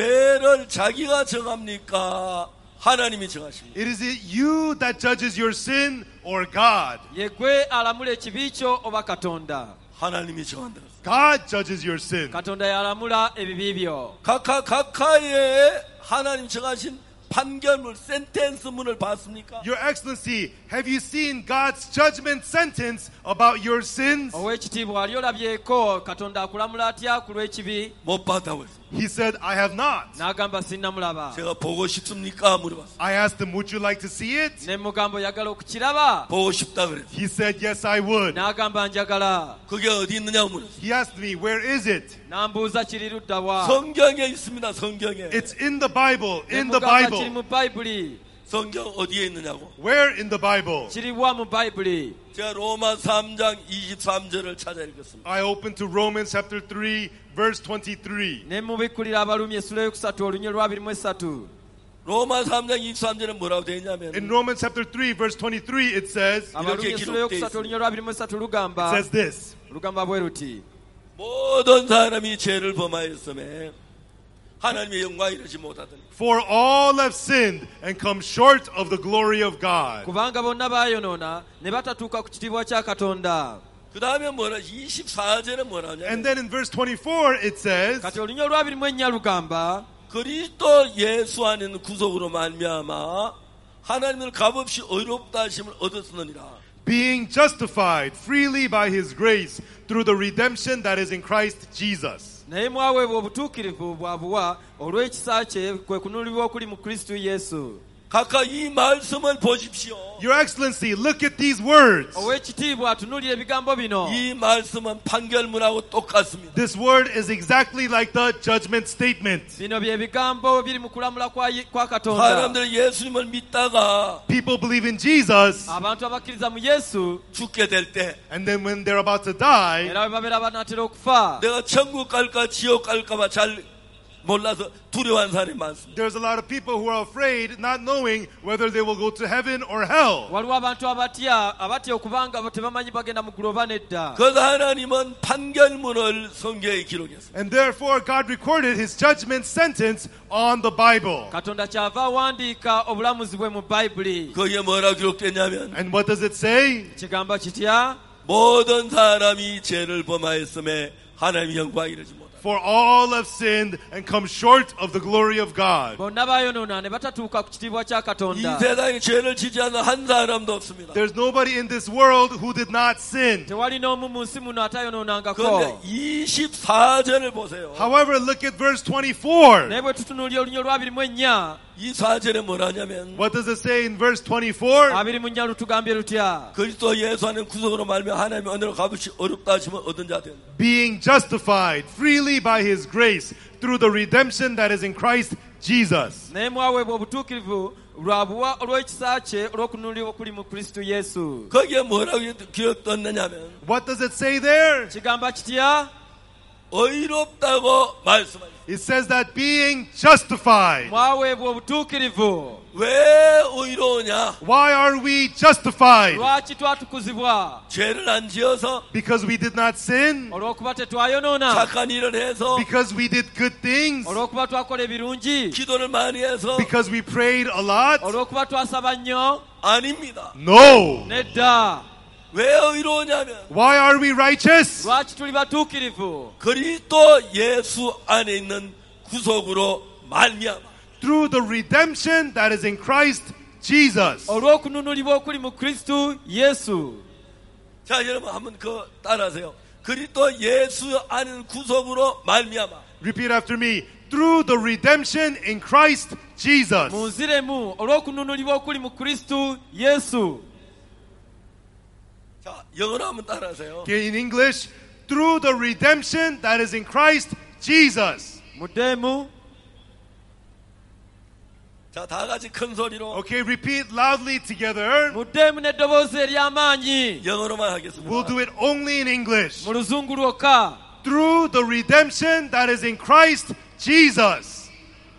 죄를 자기가 정합니까? 하나님이 정하십니까? It is it you that judges your sin or God? ye gwe alamula ekibi kyo oba katonda? 하나님이 정한다. God judges your sin. katonda yalamula ebibi byo. 각하 각하의 하나님 정하신 판결문 센텐스문을 봤습니까? Your Excellency, have you seen God's judgment sentence about your sins? oweekitiibwa wali olabyeko katonda akulamula atya ku lw'ekibi? 못 봤다고 했어요. He said, I have not. n'agamba sinnamulaba. 제가 보고 싶습니까? 물어봤어요. I asked him, would you like to see it? ne mugamba oyagala okukiraba? 보고 싶다 그랬어요. He said, yes, I would. n'agamba njagala. 그게 어디 있느냐고 물었어요. He asked me, where is it? n'ambuuza kiri ludda wa? 성경에 있습니다. 성경에. It's in the Bible, ne in the mugamba kiri Bible. mu bayibuli. 성경 어디에 있느냐고. Where in the Bible? kiriwa mu bayibuli. 제가 로마 삼 장 이십삼 절을 찾아 읽었습니다. I opened to Romans chapter three, verse twenty-three. ne mubikkulira abalumi essula yokusatu olunya olwabiri mu esatu. 로마 삼 장 이십삼 절에 뭐라고 되어 있냐면 In Romans chapter three, verse twenty-three, it says, abalumi 이렇게 essula 기록돼 yokusatu olunya olwabiri mu esatu lugamba. it says this. lugamba bwe luti. 모든 사람이 죄를 범하였음에 하나님의 영광 이르지 못하더니 For all have sinned and come short of the glory of God. kubanga bonna baayonoona ne batatuuka ku kitiibwa kya katonda. 그 다음에 뭐라 이십사 절에 뭐라 And 하냐면 then in verse twenty-four, it says, kati olunya olwabiri mu ennya lugamba. 그리스도 예수 안에 있는 구속으로 말미암아 하나님을 값없이 의롭다 하심을 얻었느니라. being justified freely by his grace through the redemption that is in Christ Jesus. naye mwaweebwa obutuukirivu bwabuwa olw'ekisa kye kwe kunulibwa okuli mu kristo yesu. 각각 이 말씀을 보십시오. Your Excellency, look at these words. oweekitiibwa atunuulira ebigambo bino. 이 말씀은 판결문하고 똑같습니다. This word is exactly like the judgment statement. bino bye bigambo biri mu kulamula kwa, Ye- kwa katonda. 사람들은 예수님을 믿다가 People believe in Jesus, abantu abakkiriza mu yesu 죽게 될 때 and then when they're about to die, era bwe babeera banaatera okufa, 내가 천국 갈까 지옥 갈까봐 잘 몰라서 두려워하는 사람이 많습니다. there's a lot of people who are afraid, not knowing whether they will go to heaven or hell. waliwo abantu abatya abatya okubanga tebamanyi bagenda mu ggulu oba nedda. 그래서 하나님은 판결문을 성경에 기록했습니다. And therefore, God recorded his judgment sentence on the Bible. katonda kyava awandiika obulamuzi bwe mu bayibuli. 거기에 뭐라고 기록됐냐면 And what does it say? kigamba kitya? 모든 사람이 죄를 범하였음에 하나님의 영광이 이르지 못하다. For all have sinned and come short of the glory of God. bonna bayonoona ne batatuuka ku kitiibwa kya 이 katonda. 세상에 죄를 지지 않는 한 사람도 없습니다. There's nobody in this world who did not sin. tewali n'omu mu nsi muno atayonoonangako. 그런데 이십사 절을 보세요. However, look at verse twenty-four. naye bwe tutunuulya olunya olwabiri mu ennya 이 사 절에 뭐라냐면 What does it say in verse twenty-four? abiri mu nnya lutugambye lutya. 그리스도 예수 안에 구속으로 말며 하나님의 은혜로 값없이 어렵다 하시면 얻은 자 된다. Being justified freely by his grace through the redemption that is in Christ Jesus. naye mwaweebwa obutuukirivu lwa buwa olw'ekisa kye olw'okununulibwa okuli mu kristo yesu. 거기에 뭐라고 기억 떴느냐면 What does it say there? kigamba kitya? 의롭다고 말씀하셨어요. It says that being justified. mwaweebwa obutuukirivu. 왜 의로우냐? Why are we justified? lwaki twatukuzibwa? 죄를 안 지어서, Because we did not sin? olw'okuba tetwayonoona? 착한 일을 해서, Because we did good things? olw'okuba twakola ebirungi? 기도를 많이 해서? Because we prayed a lot? olw'okuba twasaba nnyo? 아닙니다. No. nedda. 왜 의로우냐면 Why are we righteous? lwaki tuli batuukirivu? 그리스도 예수 안에 있는 구속으로 말미암아 Through the redemption that is in Christ Jesus. olw'okununulibwa okuli mu kristo yesu. 자, 여러분 한번 그 따라하세요. 그리스도 예수 안에 있는 구속으로 말미암아 Repeat after me. Through the redemption in Christ Jesus. munziremu olw'okununulibwa okuli mu kristo yesu. 자, 영어로 한번 따라하세요. Okay, in English, through the redemption that is in Christ Jesus. muddemu. 자, 다 같이 큰 소리로 Okay, repeat loudly together. muddemu n'eddoboozi ery'amaanyi. 영어로만 하겠습니다. We'll do it only in English. mu luzungu lwokka. Through the redemption that is in Christ Jesus.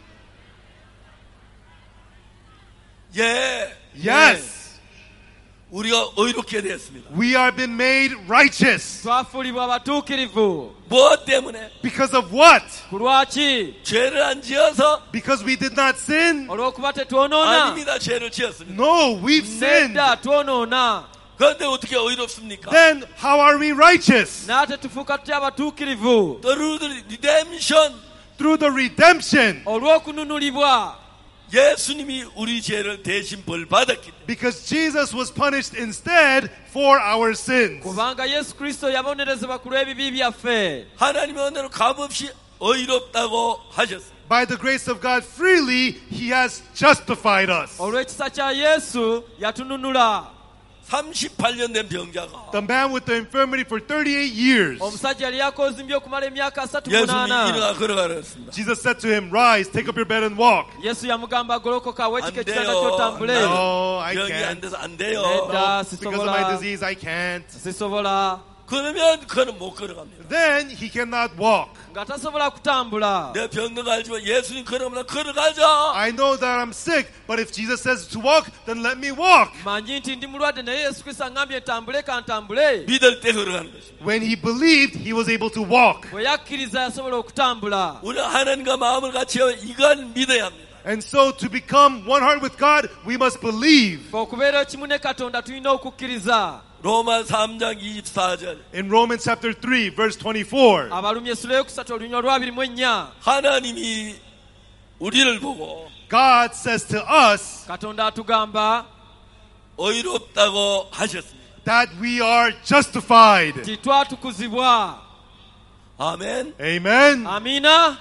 예, Yes. 우리가 의롭게 되었습니다. We are been made righteous. twafuulibwa abatuukirivu. 무엇 때문에? Because of what? ku lwaki? 죄를 안 지어서? Because we did not sin? olw'okuba tetwonoona? 아닙니다. 죄를 지었습니다. No, we've sinned. nedda twonoona. 그런데 어떻게 의롭습니까? Then how are we righteous? n'ate tufuuka tutya abatuukirivu? Through the redemption. Through the redemption. olw'okununulibwa. 예수님이 우리 죄를 대신 벌 받았기 때문에. Because Jesus was punished instead for our sins. kubanga yesu kristo yabonerezebwa ku lw'ebibi byaffe. 하나님의 은혜로 값없이 의롭다고 하셨어요. By the grace of God freely, He has justified us. olw'ekisa kya yesu yatununula. 삼십팔 년 된 병자가 The man with the infirmity for thirty-eight years. omusajja yali yakozimbi okumala emyaka asatu mu 예수님이 munaana. 일어나 걸어가랬습니다. Jesus said to him, rise, take up your bed and walk. yesu yamugamba golokoka weetike 안 ekitanda 돼요. ky'otambule. No, I 병이 안 can't. 돼서 안 돼요. nedda Because of my sisobola disease, I can't. sisobola. 그러면 그는 못 걸어갑니다. Then he cannot walk. nga tasobola kutambula. 내 병든 거 알지만 예수님 걸어가면 걸어가자. I know that I'm sick, but if Jesus says to walk, then let me walk. manyi nti ndi mulwadde naye yesu kristo aŋŋambye ntambule kantambule. 믿을 때 걸어가는 것입니다. When he believed, he was able to walk. bwe yakkiriza yasobola okutambula. 우리가 하나님과 마음을 같이 하면 이건 믿어야 합니다. And so to become one heart with God, we must believe. okubeera kimu ne katonda tulina okukkiriza. 로마 삼 장 이십사 절. In Romans chapter three, verse twenty-four, abalumi essula yokusatu olunywa lwabiri mu ennya. 하나님이 우리를 보고 God says to us katonda atugamba 의롭다고 하셨습니다. that we are justified. nti twatukuzibwa. 아멘. Amen. amiina.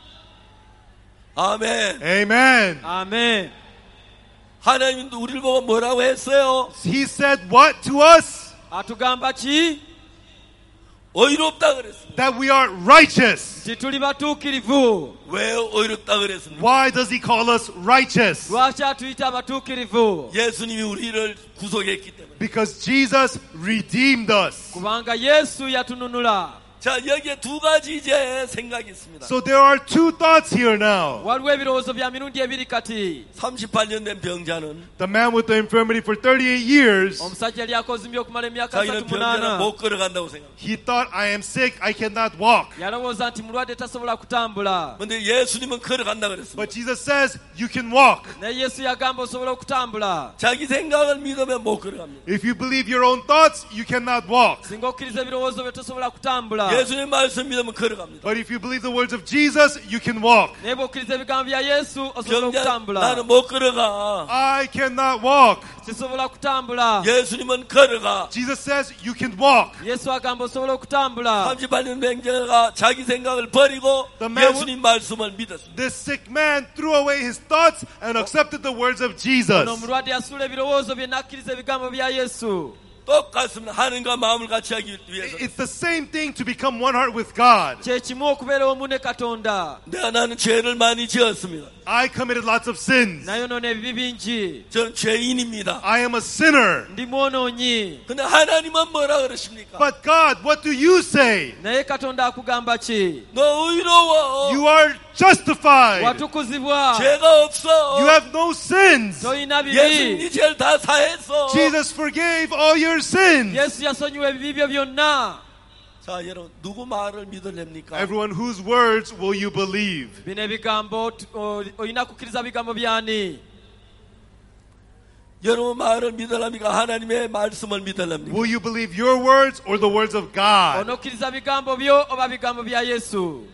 아멘. Amen. amen. 하나님도 우리를 보고 뭐라고 했어요? He said what to us? atugamba ki? 의롭다 그랬습니다. That we are righteous. nti tuli batuukirivu. 왜 의롭다 그랬습니까? Why does he call us righteous? lwaki atuyita abatuukirivu? 예수님이 우리를 구속했기 때문에. Because Jesus redeemed us. kubanga yesu yatununula. 자, 여기에 두 가지 이제 생각이 있습니다. So there are two thoughts here now. waliwo ebirowoozo bya mirundi ebiri kati. 삼십팔 년 된 병자는 The man with the infirmity for thirty-eight years, omusajja yali akozimbi okumala emyaka 자기는 asatu 병자는 munaana. 못 걸어간다고 생각합니다. he thought, I am sick, I cannot walk. yalowooza nti mulwadde tasobola kutambula. 근데 예수님은 걸어간다 그랬습니다. But Jesus says, you can walk. naye yesu yagamba osobola okutambula. 자기 생각을 믿으면 못 걸어갑니다. If you believe your own thoughts, you cannot walk. singa okkiriza ebirowoozo bye tosobola kutambula. 예수님의 말씀 믿으면 걸어갑니다. But if you believe the words of Jesus, you can walk. naye bw'okkiriza ebigambo bya yesu osobola 경제 okutambula. 나는 못 걸어가. I cannot walk. sisobola kutambula. 예수님은 걸어가. Jesus says you can walk. yesu agamba osobola okutambula. 삼십팔 년 맹자가 자기 생각을 버리고 The man 예수님 말씀을 믿었습니다. This sick man threw away his thoughts and accepted the words of Jesus. ono omulwadde yasuula ebirowoozo bye n'akkiriza ebigambo bya yesu. 똑같습니다. 하나님과 마음을 같이 하기 위해서. It's the same thing to become one heart with God. kye kimu okubeera omu ne katonda. 내가 나는 죄를 많이 지었습니다. I committed lots of sins. nayonoona ebibi bingi. 저는 죄인입니다. I am a sinner. ndi mwonoonyi. 근데 하나님은 뭐라 그러십니까? But God, what do you say? naye katonda akugamba ki? 너 의로워. You are justified. watukuzibwa. 죄가 없어. You have no sins. toyina 예수님 bibi. 네 죄를 다 사했어. Jesus forgave all your sins. yesu yasonyiwa ebibi byo byonna. 자, 여러분 누구 말을 믿으렵니까? Everyone, whose words will you believe? bino ebigambo tu- o- olina kukkiriza bigambo byani? 여러분 말을 믿으랍니까? 하나님의 말씀을 믿으랍니까? Will you believe your words or the words of God? onokkiriza bigambo byo oba bigambo bya yesu?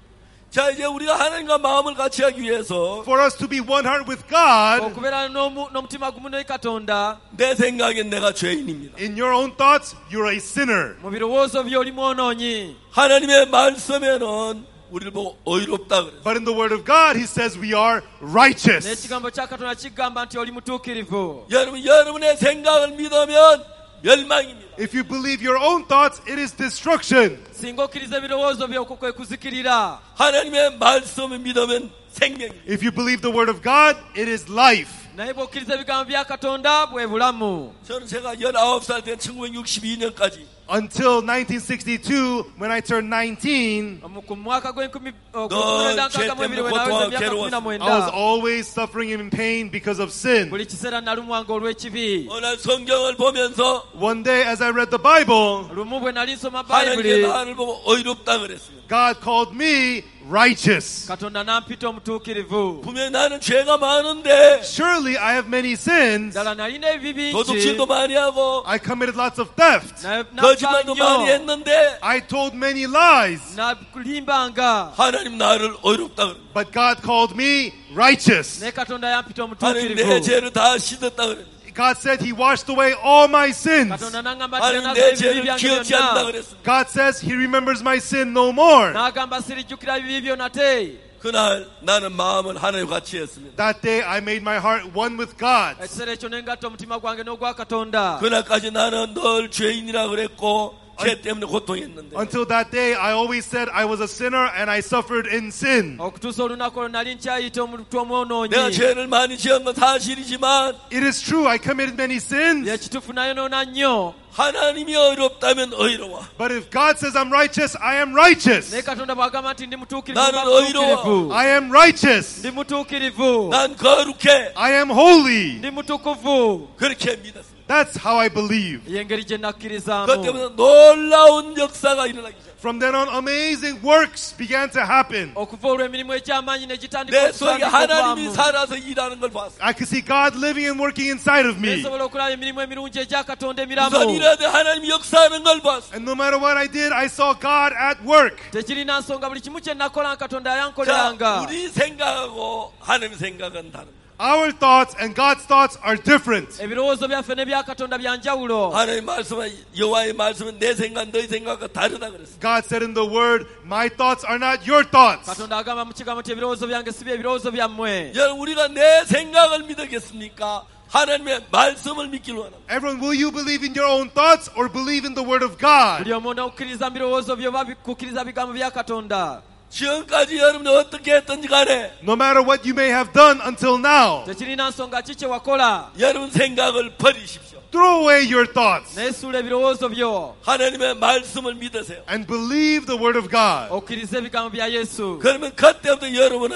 자, 이제 우리가 하나님과 마음을 같이 하기 위해서 For us to be one heart with God, okubeera n'omu- n'omutima gumu ne katonda. 내 생각엔 내가 죄인입니다. in your own thoughts, you're a sinner. mu birowoozo byo oli mwonoonyi. 하나님의 말씀에는 우리를 보고 의롭다 그래요. But in the word of God, he says we are righteous. n'ekigambo kya katonda kigamba nti oli mutuukirivu. 여러분, 여러분의 생각을 믿으면 멸망입니다. If you believe your own thoughts, it is destruction. singa okkiriza ebirowoozo byo okwo kwe kuzikirira. 하나님의 말씀을 믿으면 생명입니다. If you believe the word of God, it is life. naye bw'okkiriza ebigambo bya katonda bwe bulamu. 저는 제가 열아홉 살 때 천구백육십이 년까지 Until nineteen sixty-two, when I turned nineteen, Mu- ku mwaka gw'enkumi 너 gw'enkumi mu ebiri we naweza emyaka kumi na I was mwenda. always suffering in pain because of sin. buli kiseera nalumwanga olw'ekibi. 어느 날 성경을 보면서 One day, as I read the Bible, lumu bwe nali nsoma 하나님의 bayibuli, 나를 보고 의롭다 그랬습니다. God called me righteous. katonda n'ampita omutuukirivu. 분명히 나는 죄가 많은데 Surely I have many sins. ddala nalina ebibi bingi, 도둑질도 많이 하고 I committed lots of theft. na- 거짓말도 많이 nafa nnyo, 했는데 I told many lies. nakulimbanga. 하나님 나를 의롭다 그래. But God called me righteous. naye katonda yampita 하나님 내 omutuukirivu. 죄를 다 씻었다 그래. God said he washed away all my sins. katonda n'aŋŋamba nti 하나님 yanaza 내 ebibi 죄를 byange 기억지 않는다 byonna. 그랬습니다. God says he remembers my sin no more. n'agamba sirijjukira bibi byo nate. 그날 나는 마음을 하나님과 같이 했습니다. That day I made my heart one with God. ekiseera ekyo ne ngatta omutima gwange n'ogwa katonda. 그날까지 나는 늘 죄인이라 그랬고 죄 때문에 고통했는데 Until that day, I always said I was a sinner and I suffered in sin. okutuusa olunaku olwo nali nkyayita omuntu 내가 omwonoonyi. 죄를 많이 지은 건 사실이지만 It is true, I committed many sins. ekituufu nayonoona nnyo. 하나님이 의롭다면 의로워. But if God says I'm righteous, I am righteous. naye katonda bw'agamba nti ndi mutuukirivu, 나는 mba 의로워. mutuukirivu. I am righteous. ndi mutuukirivu. 난 거룩해. I am holy. ndi mutukuvu. 그렇게 믿었습니다. That's how I believe. y'engeri gye 그것 nakkirizaamu. 때문에 놀라운 역사가 일어나기 시작합니다. From then on, amazing works began to happen. okuva olwo emirimu egy'amaanyi ne gitandika 내 속에 하나님이 okusangibwamu. 살아서 일하는 걸 봤어. I could see God living and working inside of me. nesobola okulaba emirimu emirungi egya katonda 우선 emiramu. 일하되 하나님이 역사하는 걸 봤어. And no matter what I did, I saw God at work. tekirina nsonga buli kimu kye nakola katonda 자, yankoleranga. 우리 생각하고 하나님 생각은 다릅니다. Our thoughts and God's thoughts are different. ebirowoozo byaffe n'ebya katonda bya njawulo. 하나님 말씀은 여호와의 말씀은 내 생각 너희 생각과 다르다 그랬어. God said in the word, my thoughts are not your thoughts. katonda agamba mu kigambo nti ebirowoozo byange si bye ebirowoozo byammwe. 여러분 우리가 내 생각을 믿겠습니까? 하나님의 말씀을 믿기로 하는. Everyone, will you believe in your own thoughts or believe in the word of God? buli omu n'okukkiriza mu birowoozo byo oba kukkiriza bigambo bya katonda. 지금까지 여러분이 어떻게 했든지 간에 No matter what you may have done until now, tekirina nsonga ki kye wakola. 여러분 생각을 버리십시오. throw away your thoughts neesuula ebirowoozo byo. 하나님의 말씀을 믿으세요. and believe the word of God. okkiriza ebigambo bya yesu. 그러면 그때부터 여러분은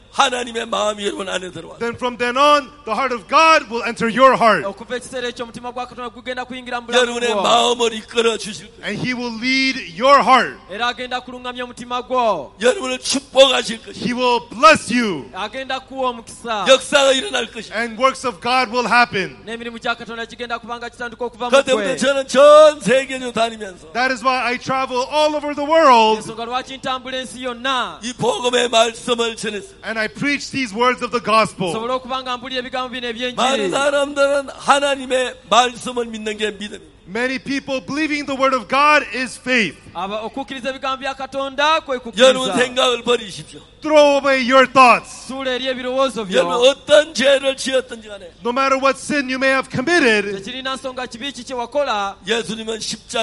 하나님의 마음이 여러분 안에 들어와. then from then on, the heart of God will enter your heart. okuva ekiseera ekyo omutima gwa katonda gugenda kuyingira mu bulamu 여러분의 gwo 마음을 이끌어 주실 거예요. And He will lead your heart. era agenda kuluŋŋamya omutima gwo 여러분을 축복하실 것이에요. He will bless you. agenda kuwa omukisa 역사가 일어날 것이에요. And works of God will happen. n'emirimu gya katonda gigenda kubanga kitandika okuva mu 그 때문에 gwe 저는 전 세계를 다니면서 That is why I travel all over the world ensonga lwaki ntambula ensi yonna 이 복음의 말씀을 전했어요. and I preach these words of the gospel. sobole okuba nga mbulira ebigambo bino 많은 ebyenjiri 사람들은 하나님의 말씀을 믿는 게 믿음입니다. Many people believing the word of God is faith. aba okukkiriza ebigambo bya katonda kwe 여러분 kukkiriza 생각을 버리십시오. Throw away your thoughts. suula eri ebirowoozo 여러분 byo 어떤 죄를 지었든지 간에 No matter what sin you may have committed, tekirina nsonga kibi ki kye wakola 예수님은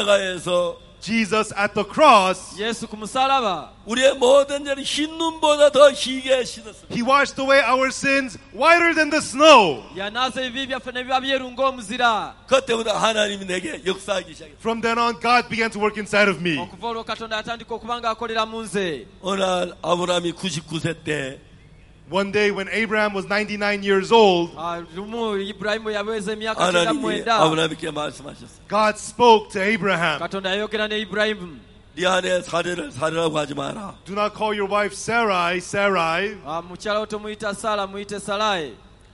십자가에서 Jesus at the cross, yesu ku musalaba 우리의 모든 죄를 흰 눈보다 더 희게 씻었습니다. He washed away our sins whiter than the snow. yanaasa ebibi byaffe ne biba byeru ng'omuzira 그때부터 하나님이 내게 역사하기 시작했어요. From then on, God began to work inside of me. okuva olwo katonda yatandika okuba nga akolera mu nze 어느 날 아브라함이 구십구 세 때 One day when Abraham was ninety-nine years old, Ah, lumu ibulayimu yaweza emyaka kyenda mu 하나님이 mwenda 아브라함에게 말씀하셨어요. God spoke to Abraham, katonda yayogera ne ibulayimu 네 아내 사례를 사례라고 하지 마라. do not call your wife Sarai, Sarai. Ah, mukyala wo tomuyita sala muyite salai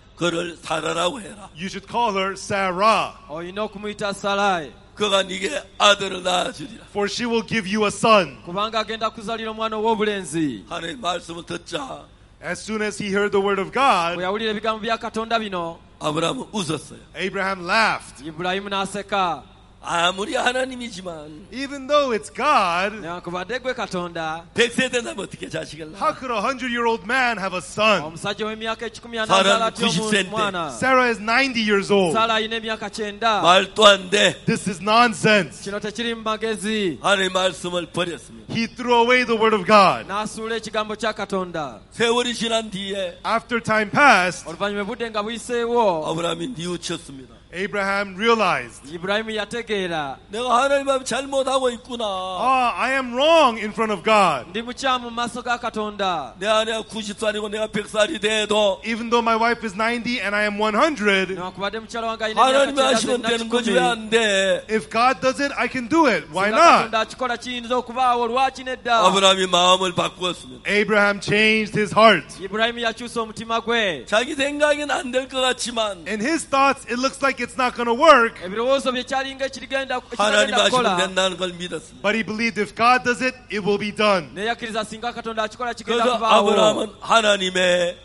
그를 사라라고 해라. You should call her Sarah, olina okumuyita salai 그가 네게 아들을 낳아주리라. for she will give you a son. kubanga agenda kuzalira omwana ow'obulenzi 하나님 말씀을 듣자 As soon as he heard the word of bwe God, yawulira ebigambo bya katonda bino 아브라함은 웃었어요. Abraham laughed. ibulayimu n'aseka 아무리 하나님이지만 Even though it's God, newankubadde gwe katonda 백 세 된다면 어떻게 자식을 how 낳아? could a hundred-year-old man have a son? omusajja w'emyaka ekikumi 사라는 anazaala atya 구십 세인데. omwana Sarah is ninety years old. sala alina emyaka kyenda 말도 안 돼. This is nonsense. kino tekiri mu magezi 하나님 말씀을 버렸습니다. He threw away the word of God. n'asuula ekigambo kya katonda 세월이 지난 뒤에 After time passed, oluvannyuma budde nga buyiseewo 아브라함이 뉘우쳤습니다. Abraham realized, ibulayimu yategeera 내가 하나님 앞에 잘못하고 있구나. ah, I am wrong in front of God. ndi mukyamu mu maaso ga katonda 내 아내가 구십 살이고 내가 백 살이 돼도 Even though my wife is ninety and I am one hundred, newankubadde mukyala wange alina 하나님이 emyaka 하시면 되는 거지 kyenda 왜 안 돼? if God does it, I can do it. Why singa not? katonda akikola kiyinza okubaawo lwaki nedda 아브라함이 마음을 바꾸었습니다. Abraham changed his heart. ibulayimu yakyusa omutima gwe 자기 생각엔 안 될 것 같지만 In his thoughts, it looks like it's not going to work, ebirowoozo bye kyalinga ekirigenda 하나님 ekitagenda 하시면 kukola 된다는 걸 믿었습니다. but he believed if God does it, it will be done. neyakkiriza singa katonda akikola kigenda 그래서 kubaawo 아브라함은 하나님의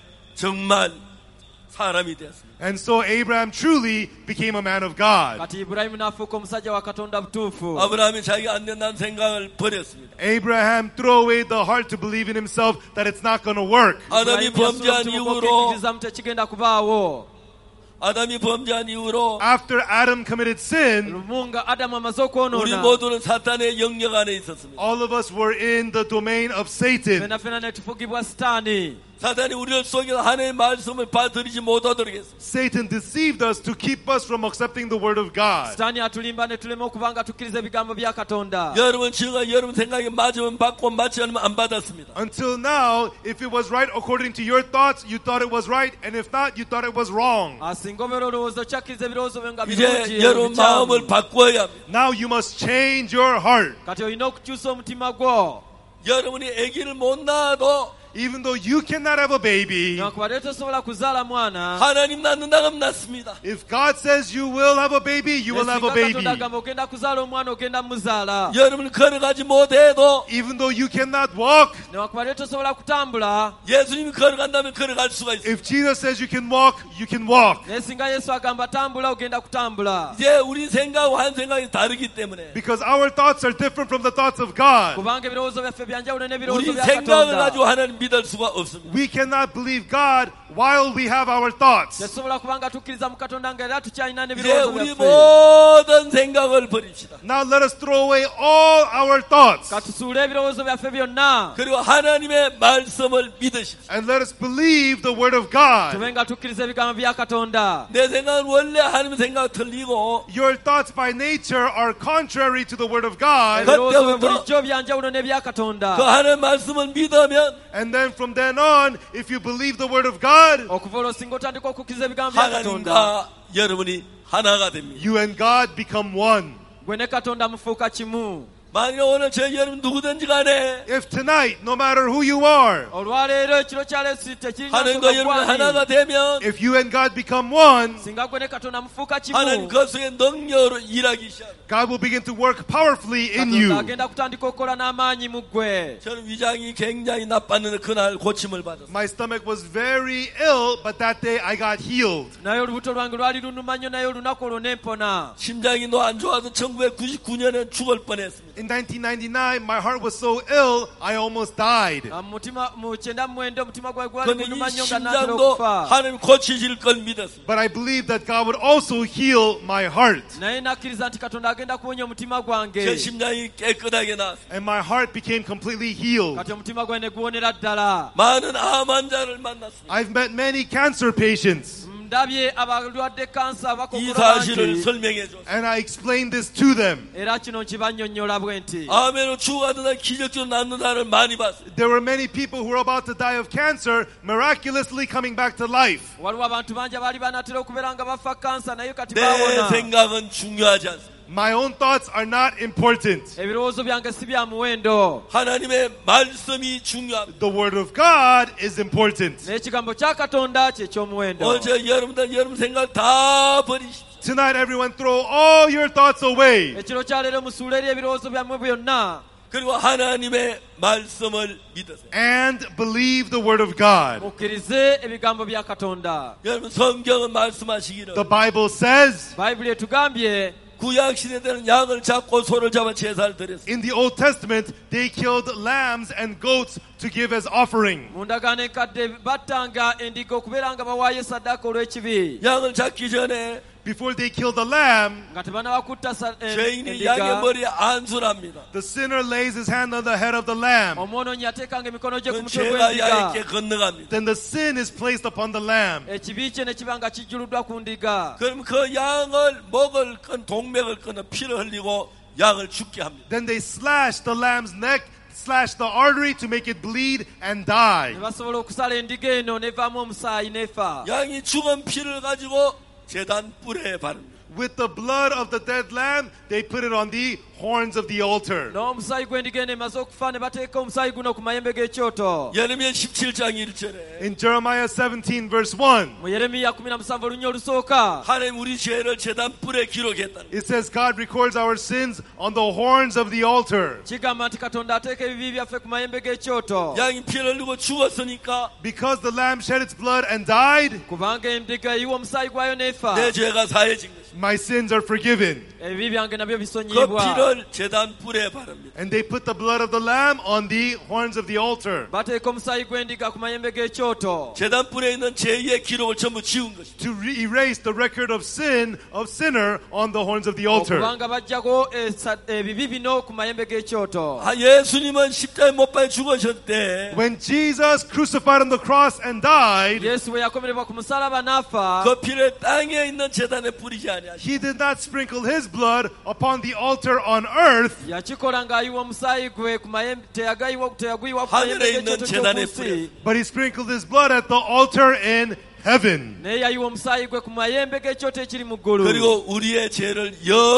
정말 사람이 되었습니다. And so Abraham truly became a man of God. kati ibulayimu n'afuuka omusajja wa katonda butuufu 아브라함이 자기가 안 된다는 생각을 버렸습니다. Abraham threw away the heart to believe in himself that it's not going to work. 아담이 Ibulayimu yasula 범죄한 omutima 이후로 gw'okukkiririzamu tekigenda kubaawo 아담이 범죄한 이후로 After Adam committed sin, lumunga adamu amaze 우리 okwonoona 모두는 사탄의 영역 안에 있었습니다. all of us were in the domain of Satan. fena fena ne tufugibwa sitaani 사탄이 우리를 속여서 하나님의 말씀을 받아들이지 못하도록 했습니다. Satan deceived us to keep us from accepting the word of God. sitaani atulimba ne tulema okuba nga tukkiriza ebigambo bya katonda 여러분 지금 여러분 생각에 맞으면 받고 맞지 않으면 안 받았습니다. Until now, if it was right according to your thoughts, you thought it was right, and if not, you thought it was wrong. asinga obeera olowooza okyakkiriza ebirowoozo byo nga 이제 birungi 여러분 ebikyamu. 마음을 바꿔야 합니다. Now you must change your heart. kati olina okukyusa omutima gwo 여러분이 아기를 못 낳아도 Even though you cannot have a baby, newankubadde tosobola kuzaala mwana 하나님 낳는다 그러면 낳습니다. if God says you will have a baby, you will have a Singa baby. katonda agamba ogenda kuzaala omwana ogenda muzaala 여러분 걸어가지 못해도 Even though you cannot walk, newankubadde tosobola kutambula 예수님이 걸어간다면 걸어갈 수가 있어요. if Jesus says you can walk, you can walk. naye singa yesu agamba tambula ogenda kutambula 이제 우리 생각과 한 생각이 다르기 때문에 Because our thoughts are different from the thoughts of God. kubanga ebirowoozo byaffe byanjawulo 우리 n'ebirowoozo bya 생각을 katonda 가지고 하나님 믿을 수가 없습니다. We cannot believe God while we have our thoughts. tetusobola kubanga tukkiriza mu katonda nga era tukyalina 이제 n'ebirowoozo 우리 byaffe 모든 생각을 버립시다. Now let us throw away all our thoughts katusuule ebirowoozo byaffe byonna 그리고 하나님의 말씀을 믿으십시오. and let us believe the word of God. tube nga tukkiriza ebigambo bya katonda 내 생각은 원래 하나님의 생각과 틀리고 Your thoughts by nature are contrary to the word of God. ebirowoozo bwe 그때부터 bulijjo byanjawulo n'ebya katonda 그 하나님의 말씀을 믿으면 And And then from then on, if you believe the word of God, okuva olwo singa otandika okukkiriza ebigambo bya katonda 하나님과 여러분이 하나가 됩니다. you and God become one. gwe ne katonda mufuuka kimu. 만약 오늘 저 여러분 누구든지 간에 If tonight, no matter who you are, olwaleero ekiro kya leesi tekirina 하나님과 여러분 하나가 되면 if you and God become one, singa gwe ne katonda mufuuka 하나님 kimu, 그 속에 능력으로 일하기 시작합니다. God will begin to work powerfully in katonda you. agenda kutandika okukola n'amaanyi mu ggwe. 저는 위장이 굉장히 나빴는데 그날 고침을 받았어요. My stomach was very ill, but that day I got healed. naye olubuto lwange lwali lunuma nnyo naye olunaku olwo ne mpona. 심장이 너 안 좋아서 천구백구십구 년에 죽을 뻔했습니다. In nineteen ninety-nine, my heart was so ill, I almost died. Ah, mu mutima- mu kyenda mu mwenda omutima gwange gwali 그런데 gunuma 이 nnyo nga naatera 심장도 okufa. 하나님 고치실 걸 믿었습니다. But I believed that God would also heal my heart. naye nakkiriza nti katonda agenda kuwonya omutima 제 gwange. 심장이 깨끗하게 나왔습니다. And my heart became completely healed. kati omutima gwange ne guwonera ddala. 많은 암 환자를 만났습니다. I've met many cancer patients, ndabye abalwadde kansa 이 bakokola 사실을 bangi 설명해 줬어요. and I explained this to them. era kino nkibannyonnyola bwe nti 암으로 죽어가던 날 기적적으로 낫는 날을 많이 봤어요. There were many people who were about to die of cancer, miraculously coming back to life. waliwo abantu bangi abaali banaatera okubeera nga bafa kansa naye kati 내 baawona. 생각은 중요하지 않습니다. My own thoughts are not important. ebirowoozo byange si bya muwendo, 하나님의 말씀이 중요합니다. The word of God is important. n'ekigambo kya katonda kye ky'omuwendo. 어제 여러분들 여러분 생각 다 버리십시오. Tonight, everyone, throw all your thoughts away ekiro kyaleero musuule eri ebirowoozo byammwe byonna 그리고 하나님의 말씀을 믿으세요. and believe the word of God. mukkirize ebigambo bya katonda. 여러분 성경은 말씀하시기를 The Bible says bayibuli etugambye 구약 시대 때는 양을 잡고 소를 잡아 제사를 드렸어요. in the Old Testament, they killed lambs and goats to give as offering. mu ndagaano enkadde battanga endiga okubeera nga bawaayo saddaaka olw'ekibi. 양을 잡기 전에 Before they killed the lamb, nga tebanabakutta sa- en- 죄인이 양의 endiga, 머리에 안수랍니다. the sinner lays his hand on the head of the lamb. omwonoonyi ateekanga emikono gye ku 그건 mutwe 죄가 gw'endiga. 양에게 건너갑니다. Then the sin is placed upon the lamb. ekibi kye ne kiba nga kijjuluddwa ku ndiga. 그럼 그 양을 목을 끈 동맥을 끊어 피를 흘리고 양을 죽게 합니다. Then they slash the lamb's neck, slash the artery to make it bleed and die. ne basobola okusala endiga eno nevaamu omusaayi nefa. 양이 죽은 피를 가지고 제단 뿔에 바릅니다. With the blood of the dead lamb, they put it on the horns of the altar. n'omusaayi gw'endiga eno emaze okufa ne bateeka omusaayi guno ku mayembe g'ekyoto. 예레미야 십칠 장 일 절에 In Jeremiah seventeen, verse one, mu yeremiya kumi na musanvu olunya olusooka 하나님 우리 죄를 제단 뿔에 기록했다. it says God records our sins on the horns of the altar. kigamba nti katonda ateeka ebibi byaffe ku mayembe g'ekyoto. 양이 피를 흘리고 죽었으니까 Because the lamb shed its blood and died, kubanga endiga eyiwa omusaayi gwayo nefa, 내 죄가 사해진 것입니다. my sins are forgiven. ebibi byange nabyo 그 bisonyiyibwa. 피를 제단 뿔에 바릅니다. And they put the blood of the lamb on the horns of the altar bateeka omusaayi gw'endiga ku mayembe g'ekyoto. 제단 뿔에 있는 죄의 기록을 전부 지운 것입니다. to re- erase the record of sin of sinner on the horns of the altar. okubanga bajjako esa- ebibi bino ku mayembe g'ekyoto. 아, 예수님은 십자가에 못 박혀 죽으셨을 때 When Jesus crucified on the cross and died, yesu bwe yakomerebwa ku musalaba n'afa, 그 피를 땅에 있는 제단에 뿌리지 아니하시고 he did not sprinkle his blood upon the altar on earth, yakikola ng'ayiwa omusaayi gwe ku mayembe teyagayiwa teyaguyiwa ku 하늘에 mayembe 있는 g'ekyoto 재단에 ky'okunsi, but he sprinkled his blood at the altar in heaven. naye yayiwa omusaayi gwe ku mayembe g'ekyoto ekiri mu ggulu. 그리고 우리의 죄를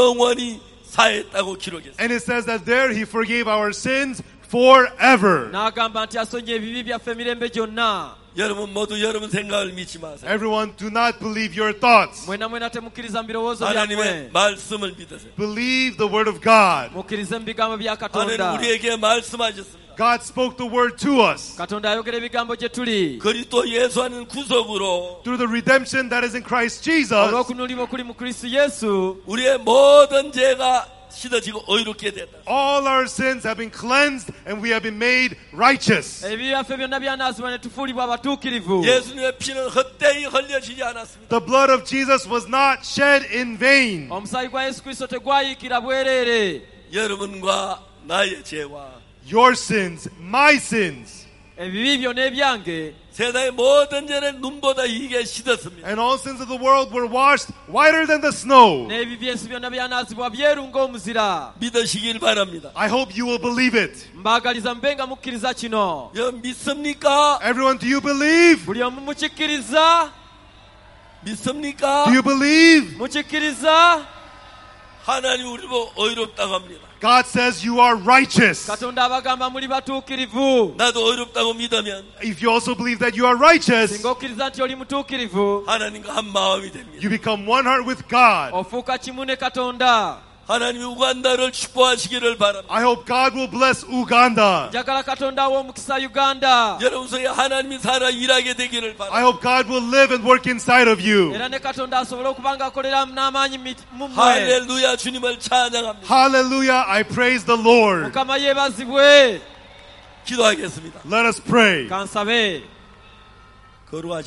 영원히 사했다고 기록했어요. And it says that there he forgave our sins forever. n'agamba nti asonye ebibi byaffe emirembe gyonna. 여러분 모두 여러분 생각을 믿지 마세요. Everyone, do not believe your thoughts. mwena mwena temukkiriza mu birowoozo 하나님의 byammwe, 말씀을 믿으세요. Believe the word of God. mukkirize mu bigambo bya 하나님 katonda. 우리에게 말씀하셨습니다. God spoke the word to us katonda ayogera ebigambo gye tuli. 그리스도 예수 하는 구속으로 through the redemption that is in Christ Jesus. olw'okununulibwa okuli mu kristo yesu, 우리의 모든 죄가 씻어지고 의롭게 됐다. All our sins have been cleansed and we have been made righteous. ebibi byaffe byonna byanaazibwa ne tufuulibwa abatuukirivu. 예수님의 피는 헛되이 흘려지지 않았습니다. The blood of Jesus was not shed in vain. omusaayi gwa yesu kristo tegwayiikira bwereere. 여러분과 나의 죄와 Your sins, my sins, ebibi byonna ebyange 세상의 모든 죄는 눈보다 이게 씻었습니다. And all sins of the world were washed whiter than the snow. n'ebibi ensi byonna byanaazibwa byeru ng'omuzira. 믿으시길 바랍니다. I hope you will believe it. Mbaagaliza mube nga mukkiriza kino. 여러분 믿습니까? Everyone, do you believe? Buli omu mukikkiriza? 믿습니까? Do you believe? Mukikkiriza? 하나님 우리 보고 어이롭다고 합니다. God says you are righteous. Katonda abagamba muli batuukirivu. 나도 어이롭다고 믿으면 If you also believe that you are righteous, Singa okkiriza nti oli mutuukirivu, 하나님과 한 마음이 됩니다. you become one heart with God. ofuuka kimu ne Katonda. 하나님이 우간다를 축복하시기를 바랍니다. I hope God will bless Uganda. Njagala Katonda awa omukisa Uganda. 여러분 속에 하나님이 살아 일하게 되기를 I 바랍니다. hope God will live and work inside of you. Era ne Katonda asobole okuba nga akolera n'amaanyi mu mmwe. 할렐루야 주님을 찬양합니다. Hallelujah, I praise the Lord. Mukama yeebazibwe. 기도하겠습니다. Let us pray. Kansabe. 거룩하신